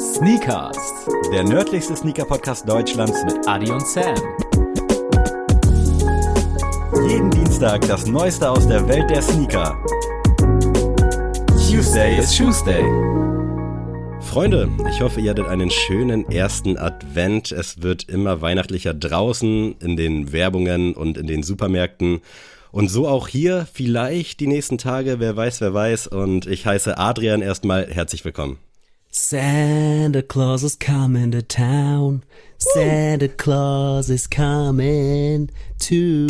Sneakers, der nördlichste Sneaker-Podcast Deutschlands mit Adi und Sam. jeden Dienstag das Neueste aus der Welt der Sneaker. Tuesday is Tuesday. Freunde, ich hoffe, ihr hattet einen schönen ersten Advent. Es wird immer weihnachtlicher draußen, in den Werbungen und in den Supermärkten. Und so auch hier, vielleicht die nächsten Tage, wer weiß. Und ich heiße Adrian erstmal herzlich willkommen. Santa Claus is coming to town. Santa Claus is coming to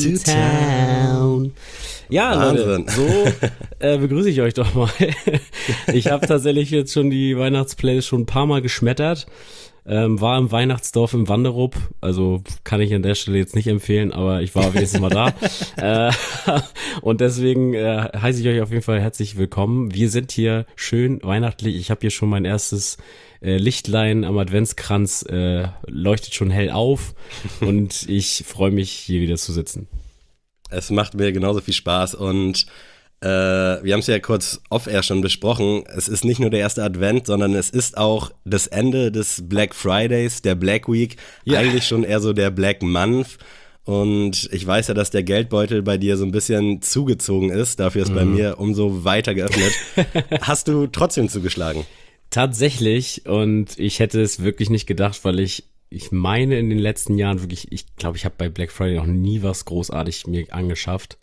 town. Ja, Wahnsinn. Leute, so begrüße ich euch doch mal. Ich habe tatsächlich jetzt schon die Weihnachtsplaylist schon ein paar Mal geschmettert. War im Weihnachtsdorf im Wanderup, also kann ich an der Stelle jetzt nicht empfehlen, aber ich war wenigstens mal da. Und deswegen heiße ich euch auf jeden Fall herzlich willkommen. Wir sind hier schön weihnachtlich. Ich habe hier schon mein erstes Lichtlein am Adventskranz, leuchtet schon hell auf und ich freue mich, hier wieder zu sitzen. Es macht mir genauso viel Spaß und wir haben es ja kurz off-air schon besprochen. Es ist nicht nur der erste Advent, sondern es ist auch das Ende des Black Fridays, der Black Week. Ja. Eigentlich schon eher so der Black Month. Und ich weiß ja, dass der Geldbeutel bei dir so ein bisschen zugezogen ist. Dafür ist bei mir umso weiter geöffnet. Hast du trotzdem zugeschlagen? Tatsächlich. Und ich hätte es wirklich nicht gedacht, weil ich meine in den letzten Jahren wirklich, ich glaube, ich habe bei Black Friday noch nie was großartig mir angeschafft.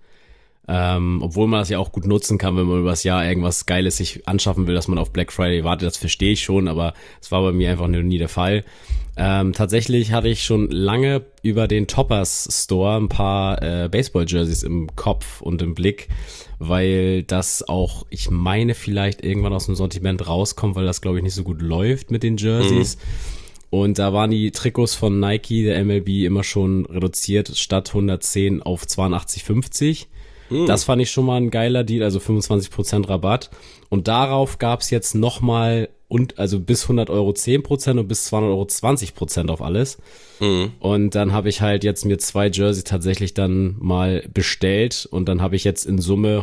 Obwohl man das ja auch gut nutzen kann, wenn man über das Jahr irgendwas Geiles sich anschaffen will, dass man auf Black Friday wartet, das verstehe ich schon, aber es war bei mir einfach nie der Fall. Tatsächlich hatte ich schon lange über den Toppers Store ein paar Baseball-Jerseys im Kopf und im Blick, weil das auch, ich meine, vielleicht irgendwann aus dem Sortiment rauskommt, weil das, glaube ich, nicht so gut läuft mit den Jerseys. Und da waren die Trikots von Nike, der MLB, immer schon reduziert, statt 110 auf 82,50. Das fand ich schon mal ein geiler Deal, also 25% Rabatt. Und darauf gab's jetzt nochmal, also bis 100 Euro 10% und bis 200 Euro 20% auf alles. Und dann habe ich halt jetzt mir 2 Jersey tatsächlich dann mal bestellt und dann habe ich jetzt in Summe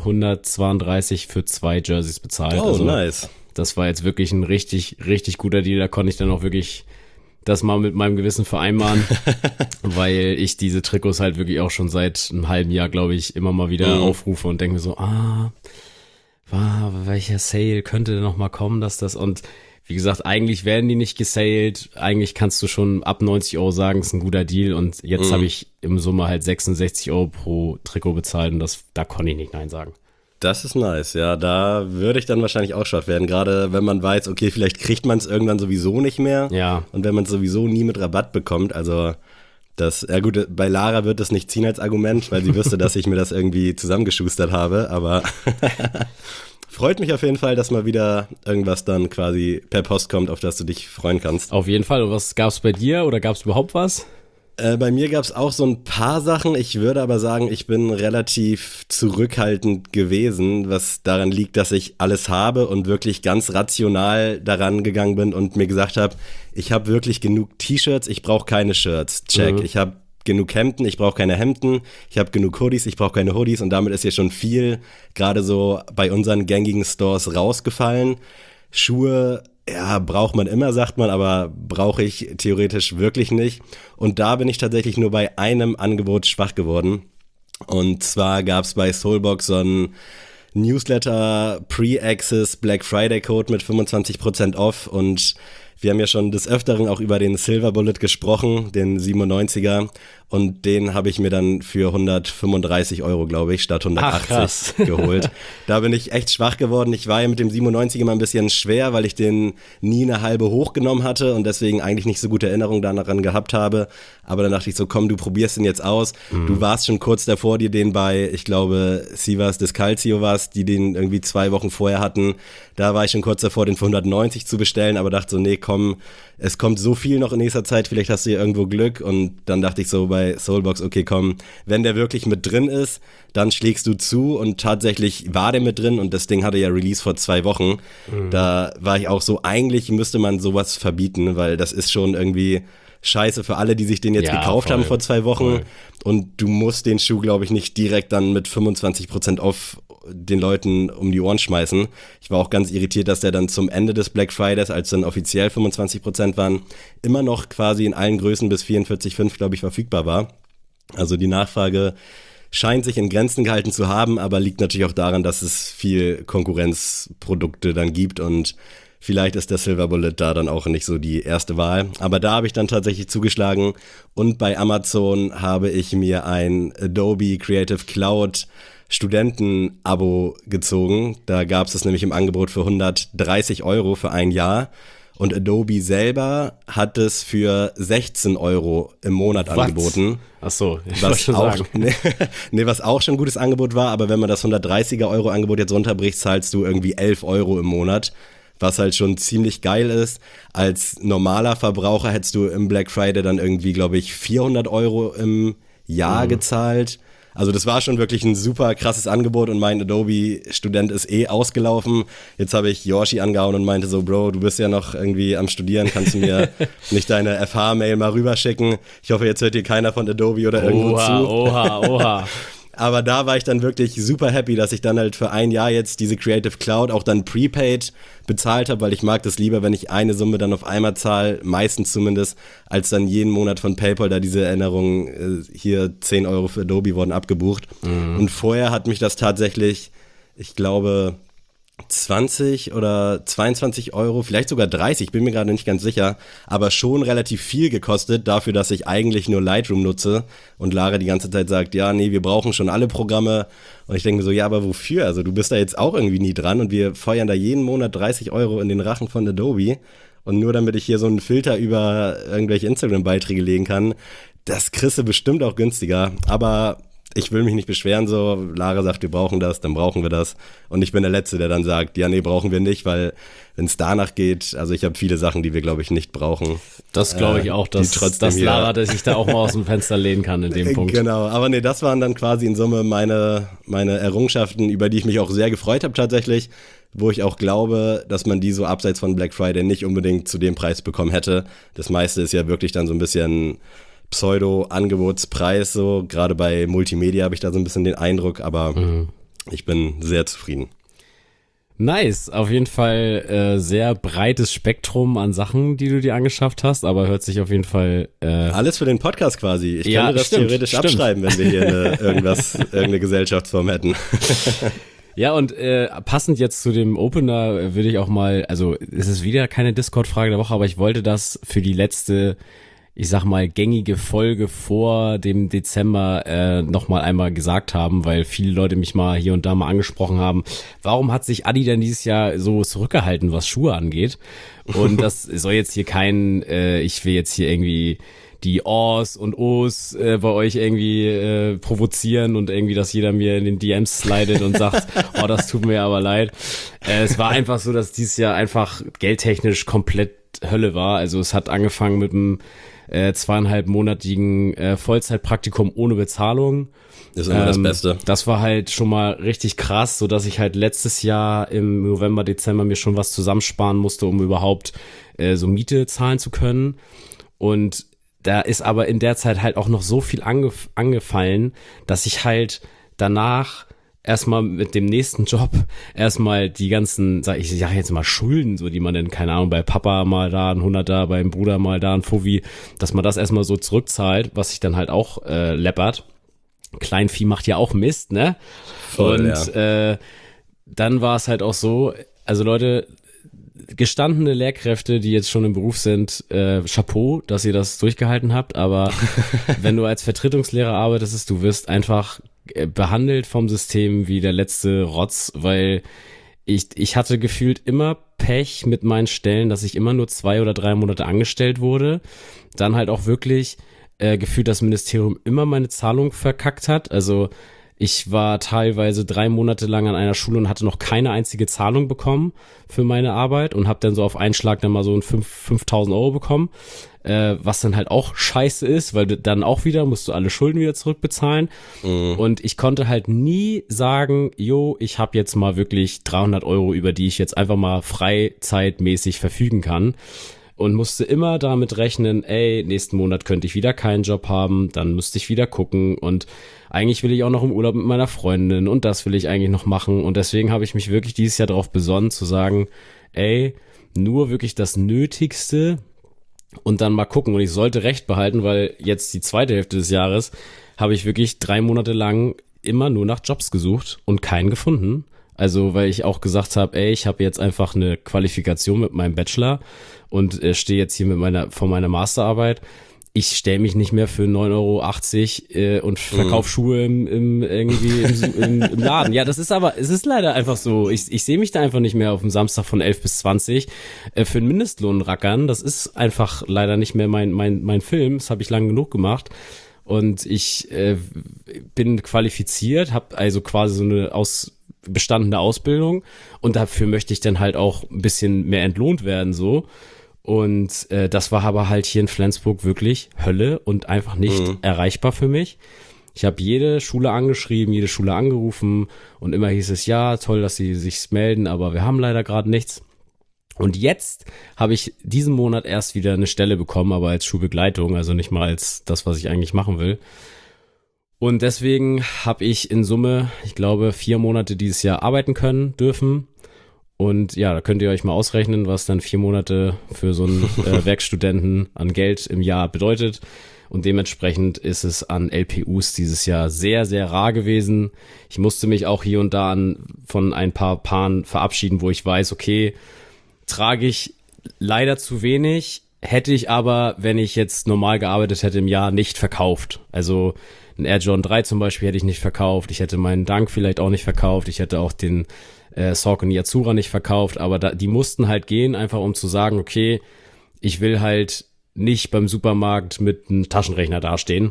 132 für 2 Jerseys bezahlt. Oh, also, nice. Das war jetzt wirklich ein richtig, richtig guter Deal. Da konnte ich dann auch wirklich das mal mit meinem Gewissen vereinbaren, weil ich diese Trikots halt wirklich auch schon seit einem halben Jahr, glaube ich, immer mal wieder aufrufe und denke mir so, welcher Sale könnte denn noch mal kommen, dass das, und wie gesagt, eigentlich werden die nicht gesaled, eigentlich kannst du schon ab 90 Euro sagen, ist ein guter Deal und jetzt habe ich im Summe halt 66 Euro pro Trikot bezahlt und da konnte ich nicht Nein sagen. Das ist nice, ja, da würde ich dann wahrscheinlich auch schott werden, gerade wenn man weiß, okay, vielleicht kriegt man es irgendwann sowieso nicht mehr. Ja. Und wenn man es sowieso nie mit Rabatt bekommt, also ja gut, bei Lara wird das nicht ziehen als Argument, weil sie wüsste, dass ich mir das irgendwie zusammengeschustert habe, aber freut mich auf jeden Fall, dass mal wieder irgendwas dann quasi per Post kommt, auf das du dich freuen kannst. Auf jeden Fall. Und was gab's bei dir oder gab's überhaupt was? Bei mir gab es auch so ein paar Sachen. Ich würde aber sagen, ich bin relativ zurückhaltend gewesen, was daran liegt, dass ich alles habe und wirklich ganz rational daran gegangen bin und mir gesagt habe, ich habe wirklich genug T-Shirts, ich brauche keine Shirts. Check. Ich habe genug Hemden, ich brauche keine Hemden. Ich habe genug Hoodies, ich brauche keine Hoodies. Und damit ist ja schon viel, gerade so bei unseren gängigen Stores rausgefallen. Schuhe, ja, braucht man immer, sagt man, aber brauche ich theoretisch wirklich nicht. Und da bin ich tatsächlich nur bei einem Angebot schwach geworden. Und zwar gab es bei Soulbox so einen Newsletter Pre-Access Black Friday Code mit 25% off. Und wir haben ja schon des Öfteren auch über den Silver Bullet gesprochen, den 97er. Und den habe ich mir dann für 135 Euro, glaube ich, statt 180 geholt. Da bin ich echt schwach geworden. Ich war ja mit dem 97er immer ein bisschen schwer, weil ich den nie eine halbe hochgenommen hatte und deswegen eigentlich nicht so gute Erinnerungen daran gehabt habe. Aber dann dachte ich so, komm, du probierst den jetzt aus. Du warst schon kurz davor, dir den bei, ich glaube, Sivas Descalcio warst, die den irgendwie 2 Wochen vorher hatten. Da war ich schon kurz davor, den für 190 zu bestellen, aber dachte so, nee, komm, es kommt so viel noch in nächster Zeit, vielleicht hast du ja irgendwo Glück. Und dann dachte ich so bei Soulbox, okay, komm, wenn der wirklich mit drin ist, dann schlägst du zu. Und tatsächlich war der mit drin und das Ding hatte ja Release vor 2 Wochen. Da war ich auch so, eigentlich müsste man sowas verbieten, weil das ist schon irgendwie scheiße für alle, die sich den jetzt gekauft voll, haben vor 2 Wochen. Voll. Und du musst den Schuh, glaube ich, nicht direkt dann mit 25% auf den Leuten um die Ohren schmeißen. Ich war auch ganz irritiert, dass der dann zum Ende des Black Fridays, als dann offiziell 25% waren, immer noch quasi in allen Größen bis 44,5, glaube ich, verfügbar war. Also die Nachfrage scheint sich in Grenzen gehalten zu haben, aber liegt natürlich auch daran, dass es viel Konkurrenzprodukte dann gibt und vielleicht ist der Silver Bullet da dann auch nicht so die erste Wahl. Aber da habe ich dann tatsächlich zugeschlagen und bei Amazon habe ich mir ein Adobe Creative Cloud Studenten-Abo gezogen. Da gab es das nämlich im Angebot für 130 € für ein Jahr. Und Adobe selber hat es für 16 € im Monat angeboten. Ach so, ich was schon auch, sagen. was auch schon ein gutes Angebot war, aber wenn man das 130er € Angebot jetzt runterbricht, zahlst du irgendwie 11 € im Monat, was halt schon ziemlich geil ist. Als normaler Verbraucher hättest du im Black Friday dann irgendwie, glaube ich, 400 € im Jahr gezahlt. Also das war schon wirklich ein super krasses Angebot und mein Adobe-Student ist ausgelaufen. Jetzt habe ich Yoshi angehauen und meinte so, Bro, du bist ja noch irgendwie am Studieren, kannst du mir nicht deine FH-Mail mal rüberschicken? Ich hoffe, jetzt hört hier keiner von Adobe oder irgendwo zu. Oha. Aber da war ich dann wirklich super happy, dass ich dann halt für ein Jahr jetzt diese Creative Cloud auch dann prepaid bezahlt habe, weil ich mag das lieber, wenn ich eine Summe dann auf einmal zahle, meistens zumindest, als dann jeden Monat von PayPal da diese Erinnerung, hier 10 € für Adobe wurden abgebucht. Und vorher hat mich das tatsächlich, ich glaube, 20 oder 22 €, vielleicht sogar 30, bin mir gerade nicht ganz sicher, aber schon relativ viel gekostet dafür, dass ich eigentlich nur Lightroom nutze und Lara die ganze Zeit sagt, ja, nee, wir brauchen schon alle Programme und ich denke mir so, ja, aber wofür? Also du bist da jetzt auch irgendwie nie dran und wir feuern da jeden Monat 30 € in den Rachen von Adobe und nur damit ich hier so einen Filter über irgendwelche Instagram-Beiträge legen kann, das kriegst du bestimmt auch günstiger, aber ich will mich nicht beschweren, so, Lara sagt, wir brauchen das, dann brauchen wir das. Und ich bin der Letzte, der dann sagt, ja, nee, brauchen wir nicht, weil wenn es danach geht, also ich habe viele Sachen, die wir, glaube ich, nicht brauchen. Das glaube ich auch, dass Lara sich da auch mal aus dem Fenster lehnen kann in dem Punkt. Genau, aber nee, das waren dann quasi in Summe meine Errungenschaften, über die ich mich auch sehr gefreut habe tatsächlich, wo ich auch glaube, dass man die so abseits von Black Friday nicht unbedingt zu dem Preis bekommen hätte. Das meiste ist ja wirklich dann so ein bisschen Pseudo-Angebotspreis, so gerade bei Multimedia habe ich da so ein bisschen den Eindruck, aber ich bin sehr zufrieden. Nice, auf jeden Fall sehr breites Spektrum an Sachen, die du dir angeschafft hast, aber hört sich auf jeden Fall alles für den Podcast quasi. Ich ja, könnte das theoretisch abschreiben, wenn wir hier irgendeine Gesellschaftsform hätten. Ja, und passend jetzt zu dem Opener würde ich auch mal, also es ist wieder keine Discord-Frage der Woche, aber ich wollte das für die letzte, ich sag mal, gängige Folge vor dem Dezember nochmal einmal gesagt haben, weil viele Leute mich mal hier und da mal angesprochen haben, warum hat sich Adi denn dieses Jahr so zurückgehalten, was Schuhe angeht? Und das soll jetzt hier kein, ich will jetzt hier irgendwie die O's und O's bei euch irgendwie provozieren und irgendwie, dass jeder mir in den DMs slidet und sagt, oh, das tut mir aber leid. Es war einfach so, dass dieses Jahr einfach geldtechnisch komplett Hölle war. Also es hat angefangen mit einem 2,5-monatigen Vollzeitpraktikum ohne Bezahlung. Das ist immer das Beste. Das war halt schon mal richtig krass, so dass ich halt letztes Jahr im November, Dezember mir schon was zusammensparen musste, um überhaupt so Miete zahlen zu können. Und da ist aber in der Zeit halt auch noch so viel angefallen, dass ich halt danach erstmal mit dem nächsten Job erstmal die ganzen, ich sag jetzt mal Schulden, so die man denn, keine Ahnung, bei Papa mal da ein 100er, beim Bruder mal da ein Fovi, dass man das erstmal so zurückzahlt, was sich dann halt auch läppert. Kleinvieh macht ja auch Mist, ne? Voll, und ja. Dann war es halt auch so, also Leute, gestandene Lehrkräfte, die jetzt schon im Beruf sind, Chapeau, dass ihr das durchgehalten habt, aber wenn du als Vertretungslehrer arbeitest, du wirst einfach behandelt vom System wie der letzte Rotz, weil ich hatte gefühlt immer Pech mit meinen Stellen, dass ich immer nur 2 oder 3 Monate angestellt wurde, dann halt auch wirklich gefühlt das Ministerium immer meine Zahlung verkackt hat, also ich war teilweise 3 Monate lang an einer Schule und hatte noch keine einzige Zahlung bekommen für meine Arbeit und habe dann so auf einen Schlag dann mal so 5.000 € bekommen, was dann halt auch scheiße ist, weil dann auch wieder musst du alle Schulden wieder zurückbezahlen. Und ich konnte halt nie sagen, jo, ich habe jetzt mal wirklich 300 €, über die ich jetzt einfach mal freizeitmäßig verfügen kann. und musste immer damit rechnen, ey, nächsten Monat könnte ich wieder keinen Job haben, dann müsste ich wieder gucken und eigentlich will ich auch noch im Urlaub mit meiner Freundin und das will ich eigentlich noch machen und deswegen habe ich mich wirklich dieses Jahr darauf besonnen zu sagen, ey, nur wirklich das Nötigste und dann mal gucken und ich sollte recht behalten, weil jetzt die zweite Hälfte des Jahres habe ich wirklich 3 Monate lang immer nur nach Jobs gesucht und keinen gefunden. Also, weil ich auch gesagt habe, ey, ich habe jetzt einfach eine Qualifikation mit meinem Bachelor und stehe jetzt hier vor meiner Masterarbeit. Ich stelle mich nicht mehr für 9,80 € und verkaufe Schuhe im Laden. Ja, es ist leider einfach so. Ich sehe mich da einfach nicht mehr auf dem Samstag von 11 bis 20 für einen Mindestlohn rackern. Das ist einfach leider nicht mehr mein Film. Das habe ich lang genug gemacht. Und ich bin qualifiziert, habe also quasi so eine bestandene Ausbildung und dafür möchte ich dann halt auch ein bisschen mehr entlohnt werden so und das war aber halt hier in Flensburg wirklich Hölle und einfach nicht erreichbar für mich. Ich habe jede Schule angeschrieben, jede Schule angerufen und immer hieß es, ja, toll, dass sie sich melden, aber wir haben leider gerade nichts. Und jetzt habe ich diesen Monat erst wieder eine Stelle bekommen, aber als Schulbegleitung, also nicht mal als das, was ich eigentlich machen will. Und deswegen habe ich in Summe, ich glaube, 4 Monate dieses Jahr arbeiten können dürfen. Und ja, da könnt ihr euch mal ausrechnen, was dann 4 Monate für so einen Werkstudenten an Geld im Jahr bedeutet. Und dementsprechend ist es an LPUs dieses Jahr sehr, sehr rar gewesen. Ich musste mich auch hier und da von ein paar Paaren verabschieden, wo ich weiß, okay, trage ich leider zu wenig, hätte ich aber, wenn ich jetzt normal gearbeitet hätte im Jahr, nicht verkauft. Also ein Air Jordan 3 zum Beispiel hätte ich nicht verkauft, ich hätte meinen Dunk vielleicht auch nicht verkauft, ich hätte auch den Saucony Azura nicht verkauft, aber die mussten halt gehen, einfach um zu sagen, okay, ich will halt nicht beim Supermarkt mit einem Taschenrechner dastehen.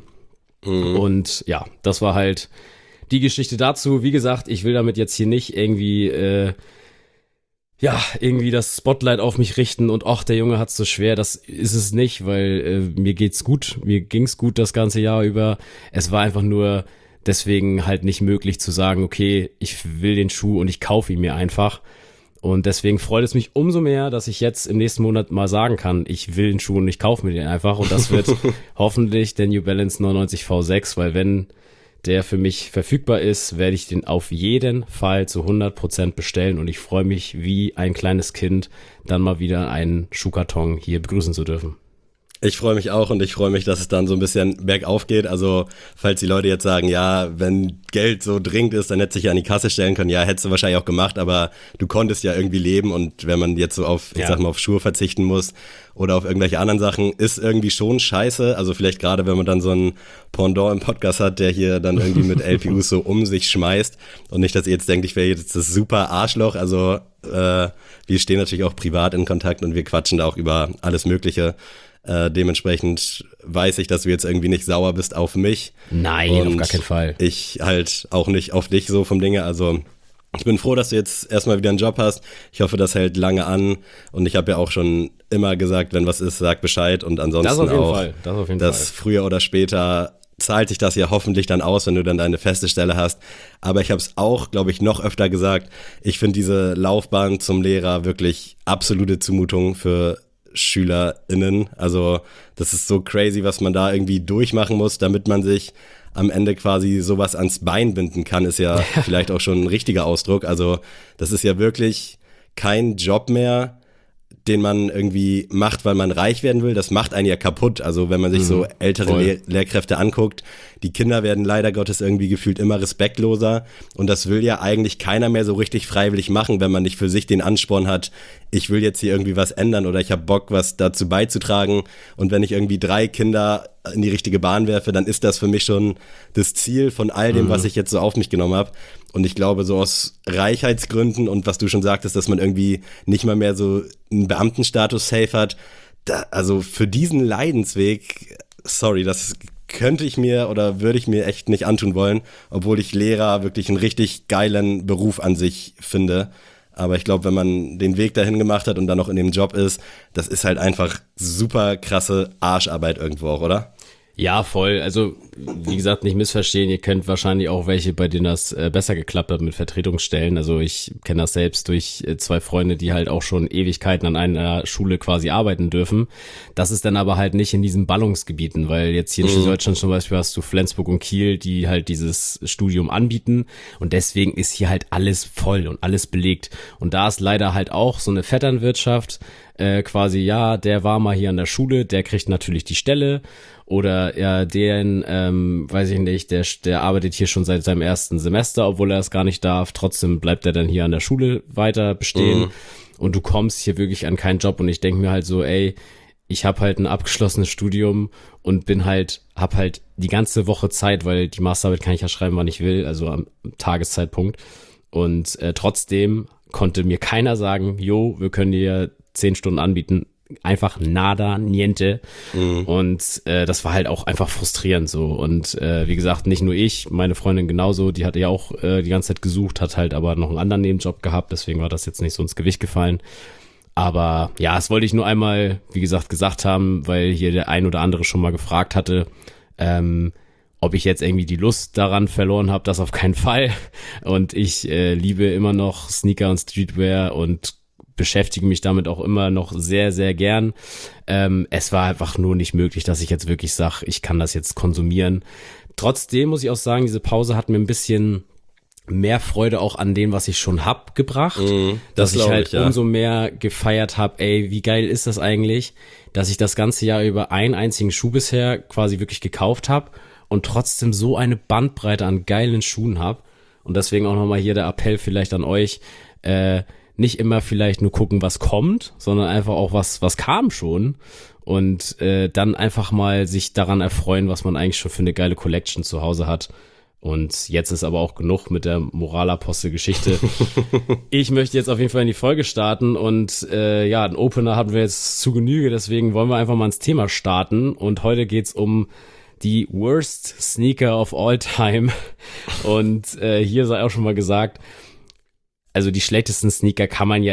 Und ja, das war halt die Geschichte dazu. Wie gesagt, ich will damit jetzt hier nicht irgendwie das Spotlight auf mich richten und ach, der Junge hat's so schwer, das ist es nicht, weil mir ging's gut das ganze Jahr über. Es war einfach nur deswegen halt nicht möglich zu sagen, okay, ich will den Schuh und ich kaufe ihn mir einfach. Und deswegen freut es mich umso mehr, dass ich jetzt im nächsten Monat mal sagen kann, ich will den Schuh und ich kaufe mir den einfach. Und das wird hoffentlich der New Balance 99 V6, weil wenn der für mich verfügbar ist, werde ich den auf jeden Fall zu 100% bestellen und ich freue mich wie ein kleines Kind, dann mal wieder einen Schuhkarton hier begrüßen zu dürfen. Ich freue mich auch und ich freue mich, dass es dann so ein bisschen bergauf geht. Also, falls die Leute jetzt sagen, ja, wenn Geld so dringend ist, dann hättest du dich an die Kasse stellen können. Ja, hättest du wahrscheinlich auch gemacht, aber du konntest ja irgendwie leben und wenn man jetzt so auf Schuhe verzichten muss oder auf irgendwelche anderen Sachen, ist irgendwie schon scheiße. Also vielleicht gerade, wenn man dann so ein Pendant im Podcast hat, der hier dann irgendwie mit LPUs so um sich schmeißt und nicht, dass ihr jetzt denkt, ich wäre jetzt das super Arschloch. Also, wir stehen natürlich auch privat in Kontakt und wir quatschen da auch über alles Mögliche. Dementsprechend weiß ich, dass du jetzt irgendwie nicht sauer bist auf mich. Nein, und auf gar keinen Fall. Ich halt auch nicht auf dich so vom Dinge. Also ich bin froh, dass du jetzt erstmal wieder einen Job hast. Ich hoffe, das hält lange an. Und ich habe ja auch schon immer gesagt, wenn was ist, sag Bescheid. Und ansonsten das auf jeden auch, Fall. Das auf jeden dass Fall. früher oder später zahlt sich das ja hoffentlich dann aus, wenn du dann deine feste Stelle hast. Aber ich habe es auch, glaube ich, noch öfter gesagt. Ich finde diese Laufbahn zum Lehrer wirklich absolute Zumutung für SchülerInnen. Also das ist so crazy, was man da irgendwie durchmachen muss, damit man sich am Ende quasi sowas ans Bein binden kann, ist ja vielleicht auch schon ein richtiger Ausdruck. Also das ist ja wirklich kein Job mehr, den man irgendwie macht, weil man reich werden will. Das macht einen ja kaputt. Also wenn man sich so ältere Lehrkräfte anguckt, die Kinder werden leider Gottes irgendwie gefühlt immer respektloser und das will ja eigentlich keiner mehr so richtig freiwillig machen, wenn man nicht für sich den Ansporn hat, ich will jetzt hier irgendwie was ändern oder ich habe Bock, was dazu beizutragen und wenn ich irgendwie 3 Kinder in die richtige Bahn werfe, dann ist das für mich schon das Ziel von all dem, was ich jetzt so auf mich genommen habe. Und ich glaube, so aus Reichheitsgründen und was du schon sagtest, dass man irgendwie nicht mal mehr so einen Beamtenstatus safe hat, also für diesen Leidensweg, sorry, das könnte ich mir oder würde ich mir echt nicht antun wollen, obwohl ich Lehrer wirklich einen richtig geilen Beruf an sich finde. Aber ich glaube, wenn man den Weg dahin gemacht hat und dann noch in dem Job ist, das ist halt einfach super krasse Arscharbeit irgendwo auch, oder? Ja, voll. Also, wie gesagt, nicht missverstehen. Ihr kennt wahrscheinlich auch welche, bei denen das besser geklappt hat mit Vertretungsstellen. Also ich kenne das selbst durch zwei Freunde, die halt auch schon Ewigkeiten an einer Schule quasi arbeiten dürfen. Das ist dann aber halt nicht in diesen Ballungsgebieten, weil jetzt hier in Schleswig-Holstein zum Beispiel hast du Flensburg und Kiel, die halt dieses Studium anbieten. Und deswegen ist hier halt alles voll und alles belegt. Und da ist leider halt auch so eine Vetternwirtschaft, quasi, ja, der war mal hier an der Schule, der kriegt natürlich die Stelle. Oder ja, weiß ich nicht, der arbeitet hier schon seit seinem ersten Semester, obwohl er es gar nicht darf. Trotzdem bleibt er dann hier an der Schule weiter bestehen. Und du kommst hier wirklich an keinen Job. Und ich denke mir halt so, ey, ich habe halt ein abgeschlossenes Studium und hab halt die ganze Woche Zeit, weil die Masterarbeit kann ich ja schreiben, wann ich will, also am Tageszeitpunkt. Und trotzdem konnte mir keiner sagen, jo, wir können dir 10 Stunden anbieten. Einfach nada, niente. Und das war halt auch einfach frustrierend so. Und wie gesagt, nicht nur ich, meine Freundin genauso, die hatte ja auch die ganze Zeit gesucht, hat halt aber noch einen anderen Nebenjob gehabt, deswegen war das jetzt nicht so ins Gewicht gefallen. Aber ja, das wollte ich nur einmal, wie gesagt haben, weil hier der ein oder andere schon mal gefragt hatte, ob ich jetzt irgendwie die Lust daran verloren habe, das auf keinen Fall. Und ich liebe immer noch Sneaker und Streetwear und beschäftige mich damit auch immer noch sehr, sehr gern. Es war einfach nur nicht möglich, dass ich jetzt wirklich sage, ich kann das jetzt konsumieren. Trotzdem muss ich auch sagen, diese Pause hat mir ein bisschen mehr Freude auch an dem, was ich schon hab, gebracht. Dass ich halt umso mehr gefeiert habe, ey, wie geil ist das eigentlich, dass ich das ganze Jahr über einen einzigen Schuh bisher quasi wirklich gekauft habe und trotzdem so eine Bandbreite an geilen Schuhen habe. Und deswegen auch nochmal hier der Appell vielleicht an euch, nicht immer vielleicht nur gucken, was kommt, sondern einfach auch was kam schon und dann einfach mal sich daran erfreuen, was man eigentlich schon für eine geile Collection zu Hause hat. Und jetzt ist aber auch genug mit der Moralapostel-Geschichte. Ich möchte jetzt auf jeden Fall in die Folge starten und ja, einen Opener hatten wir jetzt zu Genüge, deswegen wollen wir einfach mal ins Thema starten und heute geht's um die Worst Sneaker of All Time und hier sei auch schon mal gesagt, also die schlechtesten Sneaker kann man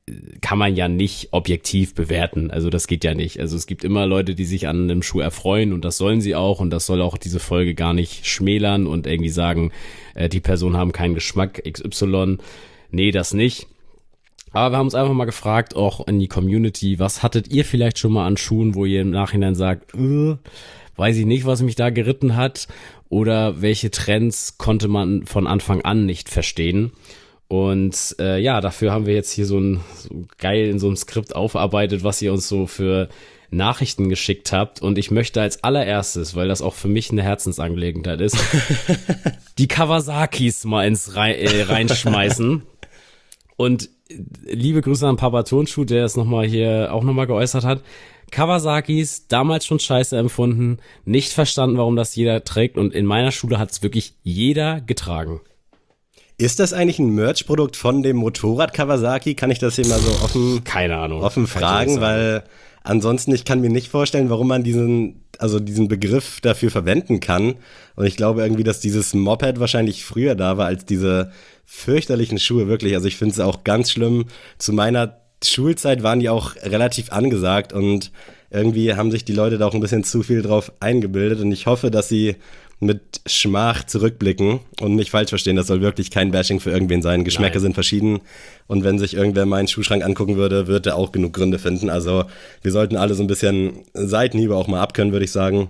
ja nicht objektiv bewerten. Also das geht ja nicht. Also es gibt immer Leute, die sich an einem Schuh erfreuen und das sollen sie auch und das soll auch diese Folge gar nicht schmälern und irgendwie sagen, die Personen haben keinen Geschmack XY. Nee, das nicht. Aber wir haben uns einfach mal gefragt, auch in die Community, was hattet ihr vielleicht schon mal an Schuhen, wo ihr im Nachhinein sagt, weiß ich nicht, was mich da geritten hat oder welche Trends konnte man von Anfang an nicht verstehen. Und ja, dafür haben wir jetzt hier so geil in so einem Skript aufarbeitet, was ihr uns so für Nachrichten geschickt habt. Und ich möchte als allererstes, weil das auch für mich eine Herzensangelegenheit ist, die Kawasakis mal reinschmeißen. Und liebe Grüße an Papa Tonschuh, der es hier auch nochmal geäußert hat. Kawasakis, damals schon scheiße empfunden, nicht verstanden, warum das jeder trägt. Und in meiner Schule hat es wirklich jeder getragen. Ist das eigentlich ein Merch-Produkt von dem Motorrad Kawasaki? Kann ich das hier mal so offen fragen? Weil ansonsten, ich kann mir nicht vorstellen, warum man diesen Begriff dafür verwenden kann. Und ich glaube irgendwie, dass dieses Moped wahrscheinlich früher da war als diese fürchterlichen Schuhe, wirklich. Also ich finde es auch ganz schlimm. Zu meiner Schulzeit waren die auch relativ angesagt und irgendwie haben sich die Leute da auch ein bisschen zu viel drauf eingebildet. Und ich hoffe, dass sie mit Schmach zurückblicken und nicht falsch verstehen, das soll wirklich kein Bashing für irgendwen sein. Geschmäcker sind verschieden und wenn sich irgendwer meinen Schuhschrank angucken würde, wird er auch genug Gründe finden. Also wir sollten alle so ein bisschen Seitenhiebe auch mal abkönnen, würde ich sagen.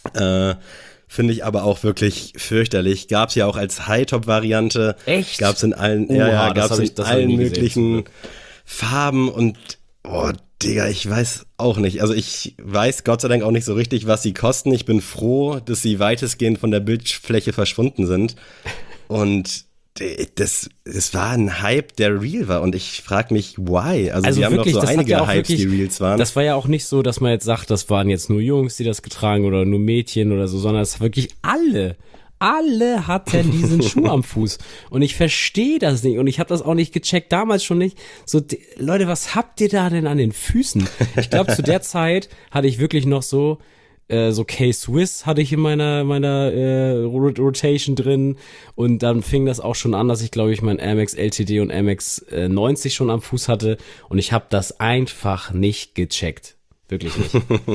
Finde ich aber auch wirklich fürchterlich. Gab es ja auch als High-Top-Variante. Echt? Gab es in allen, gab's in allen möglichen Farben und Digga, ich weiß auch nicht. Also ich weiß Gott sei Dank auch nicht so richtig, was sie kosten. Ich bin froh, dass sie weitestgehend von der Bildfläche verschwunden sind. Und das war ein Hype, der real war. Und ich frage mich, why? Also wir haben wirklich, noch so einige ja Hypes, wirklich, die Reals waren. Das war ja auch nicht so, dass man jetzt sagt, das waren jetzt nur Jungs, die das getragen oder nur Mädchen oder so, sondern es wirklich alle hatten diesen Schuh am Fuß. Und ich verstehe das nicht. Und ich habe das auch nicht gecheckt, damals schon nicht. So, Leute, was habt ihr da denn an den Füßen? Ich glaube, zu der Zeit hatte ich wirklich noch so K-Swiss hatte ich in meiner Rotation drin. Und dann fing das auch schon an, dass ich, glaube ich, mein Air Max LTD und Air Max 90 schon am Fuß hatte. Und ich habe das einfach nicht gecheckt. Wirklich nicht.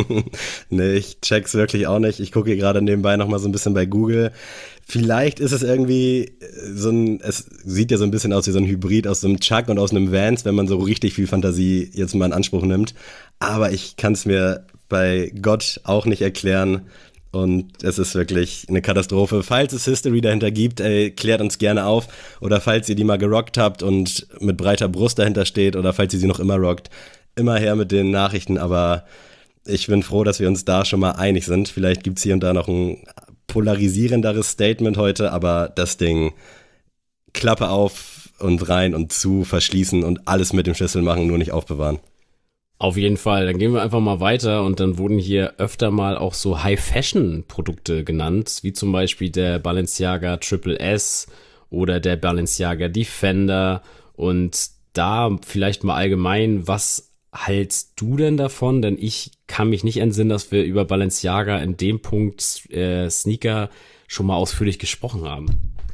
Nee, ich check's wirklich auch nicht. Ich gucke hier gerade nebenbei nochmal so ein bisschen bei Google. Vielleicht ist es irgendwie es sieht ja so ein bisschen aus wie so ein Hybrid aus einem Chuck und aus einem Vans, wenn man so richtig viel Fantasie jetzt mal in Anspruch nimmt. Aber ich kann es mir bei Gott auch nicht erklären. Und es ist wirklich eine Katastrophe. Falls es History dahinter gibt, klärt uns gerne auf. Oder falls ihr die mal gerockt habt und mit breiter Brust dahinter steht oder falls ihr sie noch immer rockt, immer her mit den Nachrichten. Aber ich bin froh, dass wir uns da schon mal einig sind. Vielleicht gibt's hier und da noch ein polarisierenderes Statement heute, aber das Ding, Klappe auf und rein und zu, verschließen und alles mit dem Schlüssel machen, nur nicht aufbewahren. Auf jeden Fall, dann gehen wir einfach mal weiter und dann wurden hier öfter mal auch so High-Fashion-Produkte genannt, wie zum Beispiel der Balenciaga Triple S oder der Balenciaga Defender und da vielleicht mal allgemein, was hältst du denn davon? Denn ich kann mich nicht entsinnen, dass wir über Balenciaga in dem Punkt Sneaker schon mal ausführlich gesprochen haben.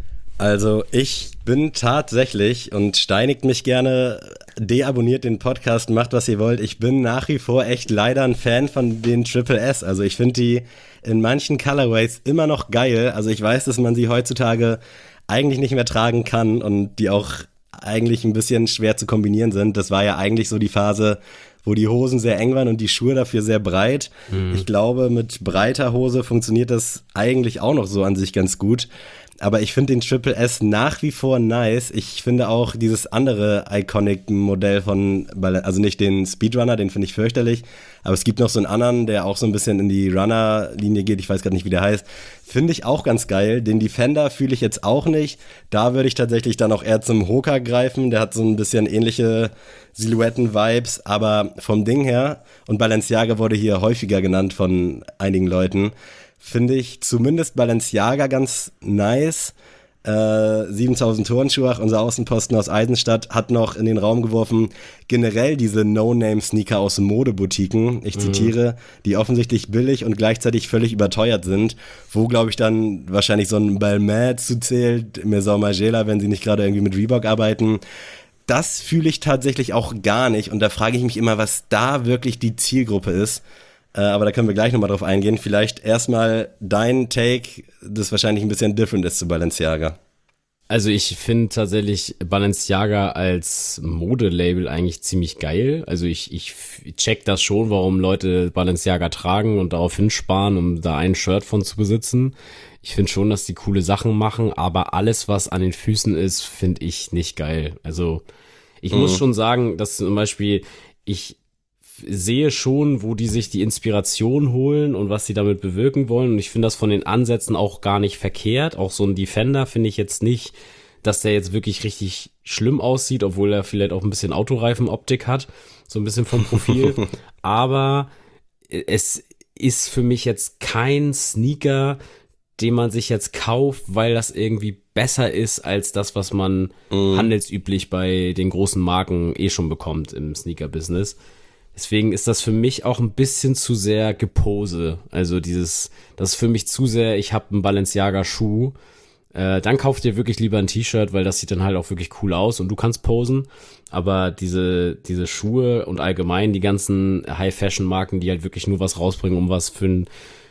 Also ich bin tatsächlich, und steinigt mich gerne, deabonniert den Podcast, macht was ihr wollt. Ich bin nach wie vor echt leider ein Fan von den Triple S. Also ich finde die in manchen Colorways immer noch geil. Also ich weiß, dass man sie heutzutage eigentlich nicht mehr tragen kann und die auch eigentlich ein bisschen schwer zu kombinieren sind. Das war ja eigentlich so die Phase, wo die Hosen sehr eng waren und die Schuhe dafür sehr breit. Ich glaube, mit breiter Hose funktioniert das eigentlich auch noch so an sich ganz gut. Aber ich finde den Triple S nach wie vor nice. Ich finde auch dieses andere Iconic-Modell also nicht den Speedrunner, den finde ich fürchterlich, aber es gibt noch so einen anderen, der auch so ein bisschen in die Runner-Linie geht, ich weiß gerade nicht, wie der heißt, finde ich auch ganz geil. Den Defender fühle ich jetzt auch nicht. Da würde ich tatsächlich dann auch eher zum Hoka greifen, der hat so ein bisschen ähnliche Silhouetten-Vibes, aber vom Ding her, und Balenciaga wurde hier häufiger genannt von einigen Leuten, finde ich zumindest Balenciaga ganz nice. 7000 Turnschuhe, unser Außenposten aus Eisenstadt, hat noch in den Raum geworfen, generell diese No-Name-Sneaker aus Modeboutiquen, ich zitiere, die offensichtlich billig und gleichzeitig völlig überteuert sind, wo, glaube ich, dann wahrscheinlich so ein Balmain zuzählt, Maison Margiela, wenn sie nicht gerade irgendwie mit Reebok arbeiten. Das fühle ich tatsächlich auch gar nicht und da frage ich mich immer, was da wirklich die Zielgruppe ist. Aber da können wir gleich nochmal drauf eingehen. Vielleicht erstmal dein Take, das wahrscheinlich ein bisschen different ist zu Balenciaga. Also ich finde tatsächlich Balenciaga als Modelabel eigentlich ziemlich geil. Also ich check das schon, warum Leute Balenciaga tragen und darauf hinsparen, um da ein Shirt von zu besitzen. Ich finde schon, dass die coole Sachen machen, aber alles, was an den Füßen ist, finde ich nicht geil. Also ich muss schon sagen, dass zum Beispiel ich sehe schon, wo die sich die Inspiration holen und was sie damit bewirken wollen. Und ich finde das von den Ansätzen auch gar nicht verkehrt. Auch so ein Defender finde ich jetzt nicht, dass der jetzt wirklich richtig schlimm aussieht, obwohl er vielleicht auch ein bisschen Autoreifenoptik hat. So ein bisschen vom Profil. Aber es ist für mich jetzt kein Sneaker, den man sich jetzt kauft, weil das irgendwie besser ist als das, was man handelsüblich bei den großen Marken schon bekommt im Sneaker-Business. Deswegen ist das für mich auch ein bisschen zu sehr Gepose. Also das ist für mich zu sehr, ich habe einen Balenciaga-Schuh. Dann kauft ihr wirklich lieber ein T-Shirt, weil das sieht dann halt auch wirklich cool aus und du kannst posen. Aber diese Schuhe und allgemein die ganzen High-Fashion-Marken, die halt wirklich nur was rausbringen, um was für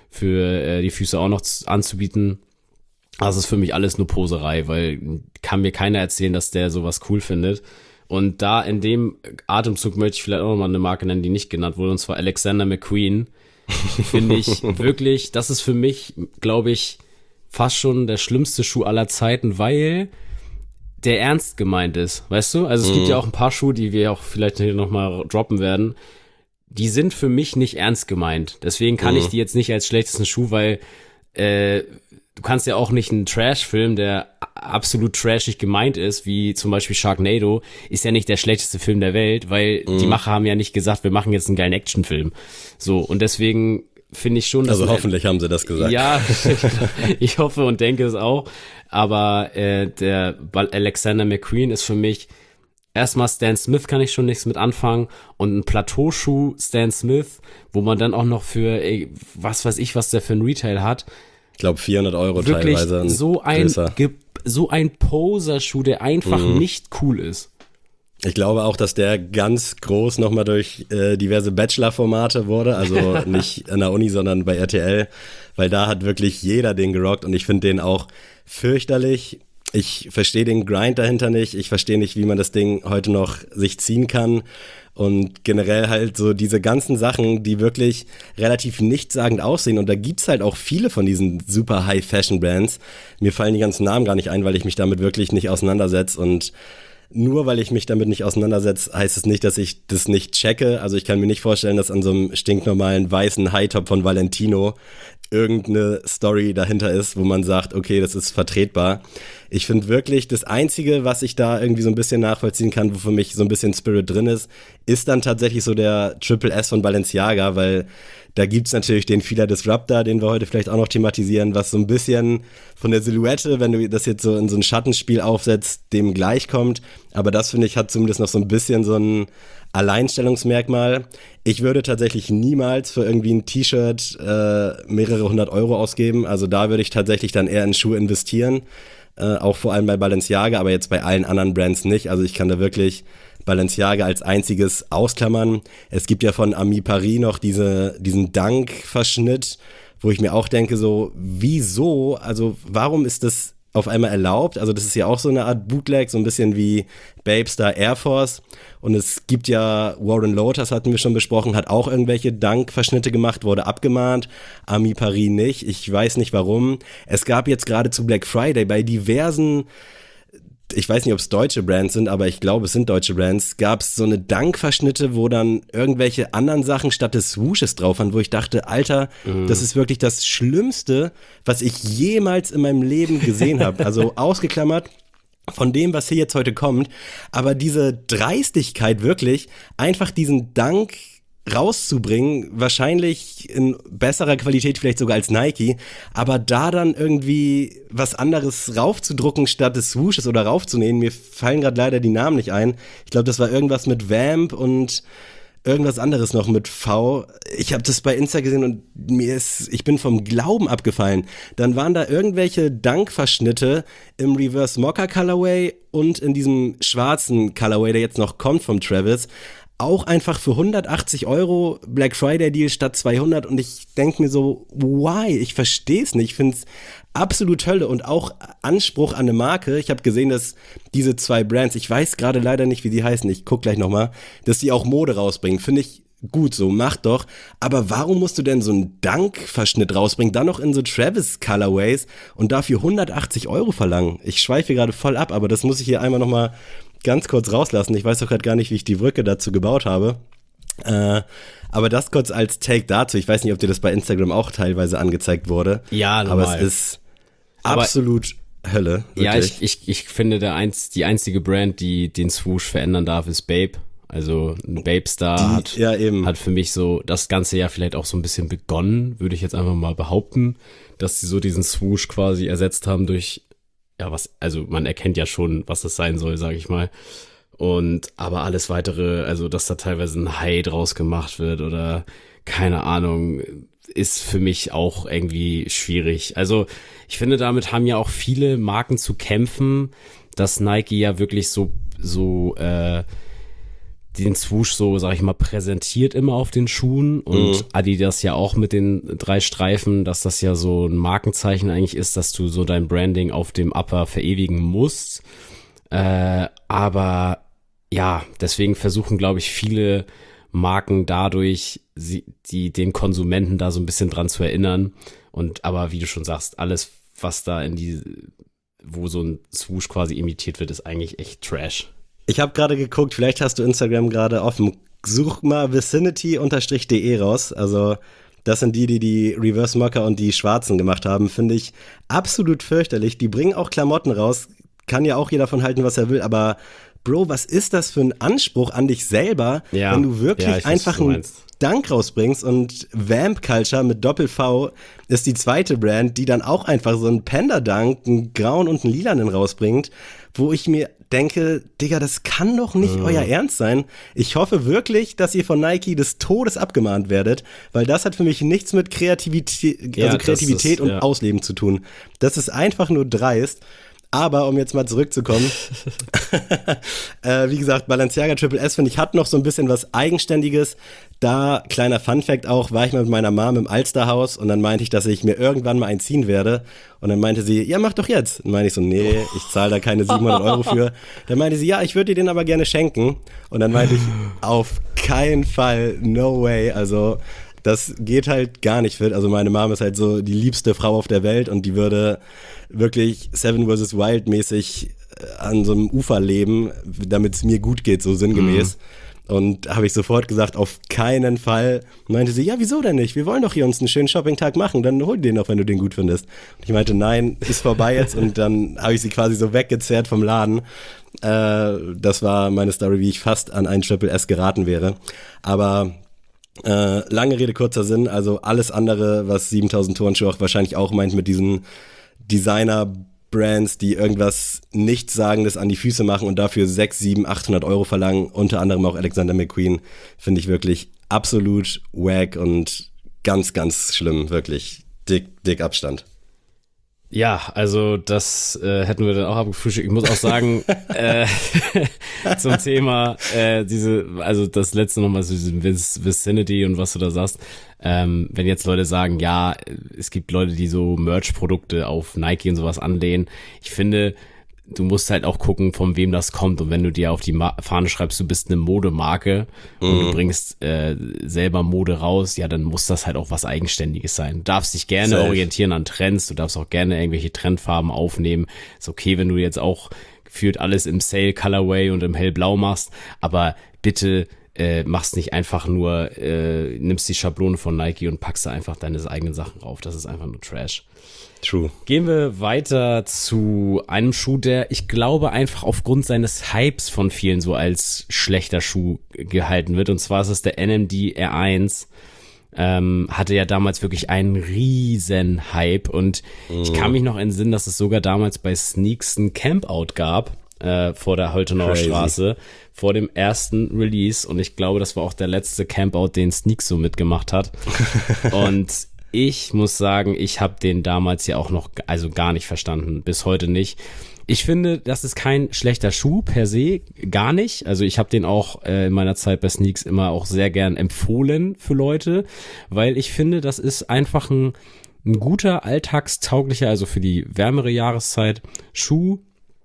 die Füße auch noch anzubieten, das ist für mich alles nur Poserei, weil kann mir keiner erzählen, dass der sowas cool findet. Und da in dem Atemzug möchte ich vielleicht auch nochmal eine Marke nennen, die nicht genannt wurde, und zwar Alexander McQueen. Finde ich wirklich, das ist für mich, glaube ich, fast schon der schlimmste Schuh aller Zeiten, weil der ernst gemeint ist, weißt du? Also es gibt ja auch ein paar Schuhe, die wir auch vielleicht nochmal droppen werden, die sind für mich nicht ernst gemeint. Deswegen kann ich die jetzt nicht als schlechtesten Schuh, weil du kannst ja auch nicht einen Trash-Film, der absolut trashig gemeint ist, wie zum Beispiel Sharknado, ist ja nicht der schlechteste Film der Welt, weil die Macher haben ja nicht gesagt, wir machen jetzt einen geilen Actionfilm. So, und deswegen finde ich schon, dass... Also hoffentlich haben sie das gesagt. Ja, ich hoffe und denke es auch. Aber der Alexander McQueen ist für mich erstmal Stan Smith, kann ich schon nichts mit anfangen, und ein Plateauschuh Stan Smith, wo man dann auch noch für, was weiß ich, was der für ein Retail hat. Ich glaube 400 € wirklich teilweise. So ein Poser-Schuh, der einfach nicht cool ist. Ich glaube auch, dass der ganz groß nochmal durch diverse Bachelor-Formate wurde, also nicht an der Uni, sondern bei RTL, weil da hat wirklich jeder den gerockt und ich finde den auch fürchterlich. Ich verstehe den Grind dahinter nicht, ich verstehe nicht, wie man das Ding heute noch sich ziehen kann und generell halt so diese ganzen Sachen, die wirklich relativ nichtssagend aussehen und da gibt's halt auch viele von diesen super High-Fashion-Brands. Mir fallen die ganzen Namen gar nicht ein, weil ich mich damit wirklich nicht auseinandersetze und nur weil ich mich damit nicht auseinandersetze, heißt es nicht, dass ich das nicht checke. Also ich kann mir nicht vorstellen, dass an so einem stinknormalen weißen Hightop von Valentino irgendeine Story dahinter ist, wo man sagt, okay, das ist vertretbar. Ich finde wirklich, das Einzige, was ich da irgendwie so ein bisschen nachvollziehen kann, wo für mich so ein bisschen Spirit drin ist dann tatsächlich so der Triple S von Balenciaga, weil da gibt's natürlich den Fila Disruptor, den wir heute vielleicht auch noch thematisieren, was so ein bisschen von der Silhouette, wenn du das jetzt so in so ein Schattenspiel aufsetzt, dem gleichkommt. Aber das, finde ich, hat zumindest noch so ein bisschen so ein Alleinstellungsmerkmal. Ich würde tatsächlich niemals für irgendwie ein T-Shirt mehrere 100 Euro ausgeben. Also da würde ich tatsächlich dann eher in Schuhe investieren. Auch vor allem bei Balenciaga, aber jetzt bei allen anderen Brands nicht. Also ich kann da wirklich Balenciaga als einziges ausklammern. Es gibt ja von Ami Paris noch diesen Dunk-Verschnitt, wo ich mir auch denke so, wieso, also warum ist das auf einmal erlaubt? Also das ist ja auch so eine Art Bootleg, so ein bisschen wie Babestar Air Force und es gibt ja, Warren Lotas hatten wir schon besprochen, hat auch irgendwelche Dunk-Verschnitte gemacht, wurde abgemahnt, Ami Paris nicht, ich weiß nicht warum. Es gab jetzt gerade zu Black Friday bei diversen, ich weiß nicht, ob es deutsche Brands sind, aber ich glaube, es sind deutsche Brands, gab es so eine Dunk-Verschnitte, wo dann irgendwelche anderen Sachen statt des Swooshes drauf waren, wo ich dachte, Alter, das ist wirklich das Schlimmste, was ich jemals in meinem Leben gesehen habe. Also ausgeklammert von dem, was hier jetzt heute kommt, aber diese Dreistigkeit wirklich, einfach diesen Dunk rauszubringen, wahrscheinlich in besserer Qualität vielleicht sogar als Nike, aber da dann irgendwie was anderes raufzudrucken statt des Swooshes oder raufzunehmen, mir fallen gerade leider die Namen nicht ein. Ich glaube, das war irgendwas mit Vamp und irgendwas anderes noch mit V. Ich habe das bei Insta gesehen und ich bin vom Glauben abgefallen. Dann waren da irgendwelche Dunk-Verschnitte im Reverse Mocha Colorway und in diesem schwarzen Colorway, der jetzt noch kommt vom Travis. Auch einfach für 180 Euro Black Friday Deal statt 200 und ich denke mir so, why? Ich verstehe es nicht. Ich finde es absolut Hölle und auch Anspruch an eine Marke. Ich habe gesehen, dass diese zwei Brands, ich weiß gerade leider nicht, wie die heißen, ich guck gleich nochmal, dass die auch Mode rausbringen. Finde ich gut so, mach doch. Aber warum musst du denn so einen Dunk-Verschnitt rausbringen, dann noch in so Travis Colorways und dafür 180 Euro verlangen? Ich schweife gerade voll ab, aber das muss ich hier einmal nochmal ganz kurz rauslassen. Ich weiß doch gerade gar nicht, wie ich die Brücke dazu gebaut habe. Aber das kurz als Take dazu. Ich weiß nicht, ob dir das bei Instagram auch teilweise angezeigt wurde. Ja, normal. Aber es ist absolut Hölle. Wirklich. Ja, ich finde, die einzige Brand, die den Swoosh verändern darf, ist Babe. Also ein Babestar hat für mich so das ganze Jahr vielleicht auch so ein bisschen begonnen, würde ich jetzt einfach mal behaupten, dass sie so diesen Swoosh quasi ersetzt haben durch also man erkennt ja schon, was das sein soll, sage ich mal. Aber alles weitere, also dass da teilweise ein High draus gemacht wird oder keine Ahnung, ist für mich auch irgendwie schwierig. Also ich finde, damit haben ja auch viele Marken zu kämpfen, dass Nike ja wirklich so den Swoosh so, sag ich mal, präsentiert immer auf den Schuhen und Adidas ja auch mit den 3 Streifen, dass das ja so ein Markenzeichen eigentlich ist, dass du so dein Branding auf dem Upper verewigen musst. Aber ja, deswegen versuchen, glaube ich, viele Marken dadurch, den Konsumenten da so ein bisschen dran zu erinnern. Aber wie du schon sagst, alles, was da wo so ein Swoosh quasi imitiert wird, ist eigentlich echt Trash. Ich habe gerade geguckt, vielleicht hast du Instagram gerade offen. Such mal vicinity_de raus. Also das sind die Reverse Mocha und die Schwarzen gemacht haben. Finde ich absolut fürchterlich. Die bringen auch Klamotten raus. Kann ja auch jeder davon halten, was er will. Aber Bro, was ist das für ein Anspruch an dich selber, wenn du wirklich einfach einen Dunk rausbringst? Und Vamp Culture mit Doppel-V ist die zweite Brand, die dann auch einfach so einen Panda-Dunk, einen grauen und einen lilanen rausbringt, wo ich mir denke, Digga, das kann doch nicht euer Ernst sein. Ich hoffe wirklich, dass ihr von Nike des Todes abgemahnt werdet, weil das hat für mich nichts mit Kreativität und Ausleben zu tun. Das ist einfach nur dreist. Aber um jetzt mal zurückzukommen, wie gesagt, Balenciaga Triple S, finde ich, hat noch so ein bisschen was Eigenständiges. Da, kleiner Funfact auch, war ich mal mit meiner Mom im Alsterhaus und dann meinte ich, dass ich mir irgendwann mal einziehen werde. Und dann meinte sie, ja, mach doch jetzt. Und meinte ich so, nee, ich zahle da keine 700 Euro für. Dann meinte sie, ja, ich würde dir den aber gerne schenken. Und dann meinte ich, auf keinen Fall, no way, also das geht halt gar nicht fit. Also meine Mom ist halt so die liebste Frau auf der Welt und die würde wirklich Seven vs. Wild mäßig an so einem Ufer leben, damit es mir gut geht, so sinngemäß. Und habe ich sofort gesagt, auf keinen Fall. Und meinte sie, ja, wieso denn nicht? Wir wollen doch hier uns einen schönen Shopping-Tag machen, dann hol den doch, wenn du den gut findest. Und ich meinte, nein, ist vorbei jetzt. Und dann habe ich sie quasi so weggezerrt vom Laden. Das war meine Story, wie ich fast an einen Triple S geraten wäre. Aber lange Rede, kurzer Sinn, also alles andere, was 7000 Turnschuhe auch wahrscheinlich auch meint mit diesen Designer-Brands, die irgendwas Nichtssagendes an die Füße machen und dafür 600, 700, 800 Euro verlangen, unter anderem auch Alexander McQueen, finde ich wirklich absolut wack und ganz, ganz schlimm, wirklich dick Abstand. Ja, also das hätten wir dann auch abgefrühstückt. Ich muss auch sagen, zum Thema also das letzte nochmal so diese Vicinity und was du da sagst, wenn jetzt Leute sagen, ja, es gibt Leute, die so Merch-Produkte auf Nike und sowas anlehnen, ich finde, du musst halt auch gucken, von wem das kommt. Und wenn du dir auf die Fahne schreibst, du bist eine Modemarke und du bringst selber Mode raus, ja, dann muss das halt auch was Eigenständiges sein. Du darfst dich gerne orientieren an Trends, du darfst auch gerne irgendwelche Trendfarben aufnehmen. Ist okay, wenn du jetzt auch gefühlt alles im Sale Colorway und im Hellblau machst, aber bitte machst nicht einfach nur, nimmst die Schablone von Nike und packst da einfach deine eigenen Sachen rauf. Das ist einfach nur Trash. True. Gehen wir weiter zu einem Schuh, der, ich glaube, einfach aufgrund seines Hypes von vielen so als schlechter Schuh gehalten wird. Und zwar ist es der NMD R1. Hatte ja damals wirklich einen riesen Hype. Und ich kann mich noch entsinnen, dass es sogar damals bei Sneaks ein Campout gab, vor der Holtenauer Straße, vor dem ersten Release. Und ich glaube, das war auch der letzte Campout, den Sneaks so mitgemacht hat. Und ich muss sagen, ich habe den damals ja auch noch gar nicht verstanden, bis heute nicht. Ich finde, das ist kein schlechter Schuh per se, gar nicht. Also ich habe den auch in meiner Zeit bei Sneaks immer auch sehr gern empfohlen für Leute, weil ich finde, das ist einfach ein guter, alltagstauglicher, also für die wärmere Jahreszeit, Schuh,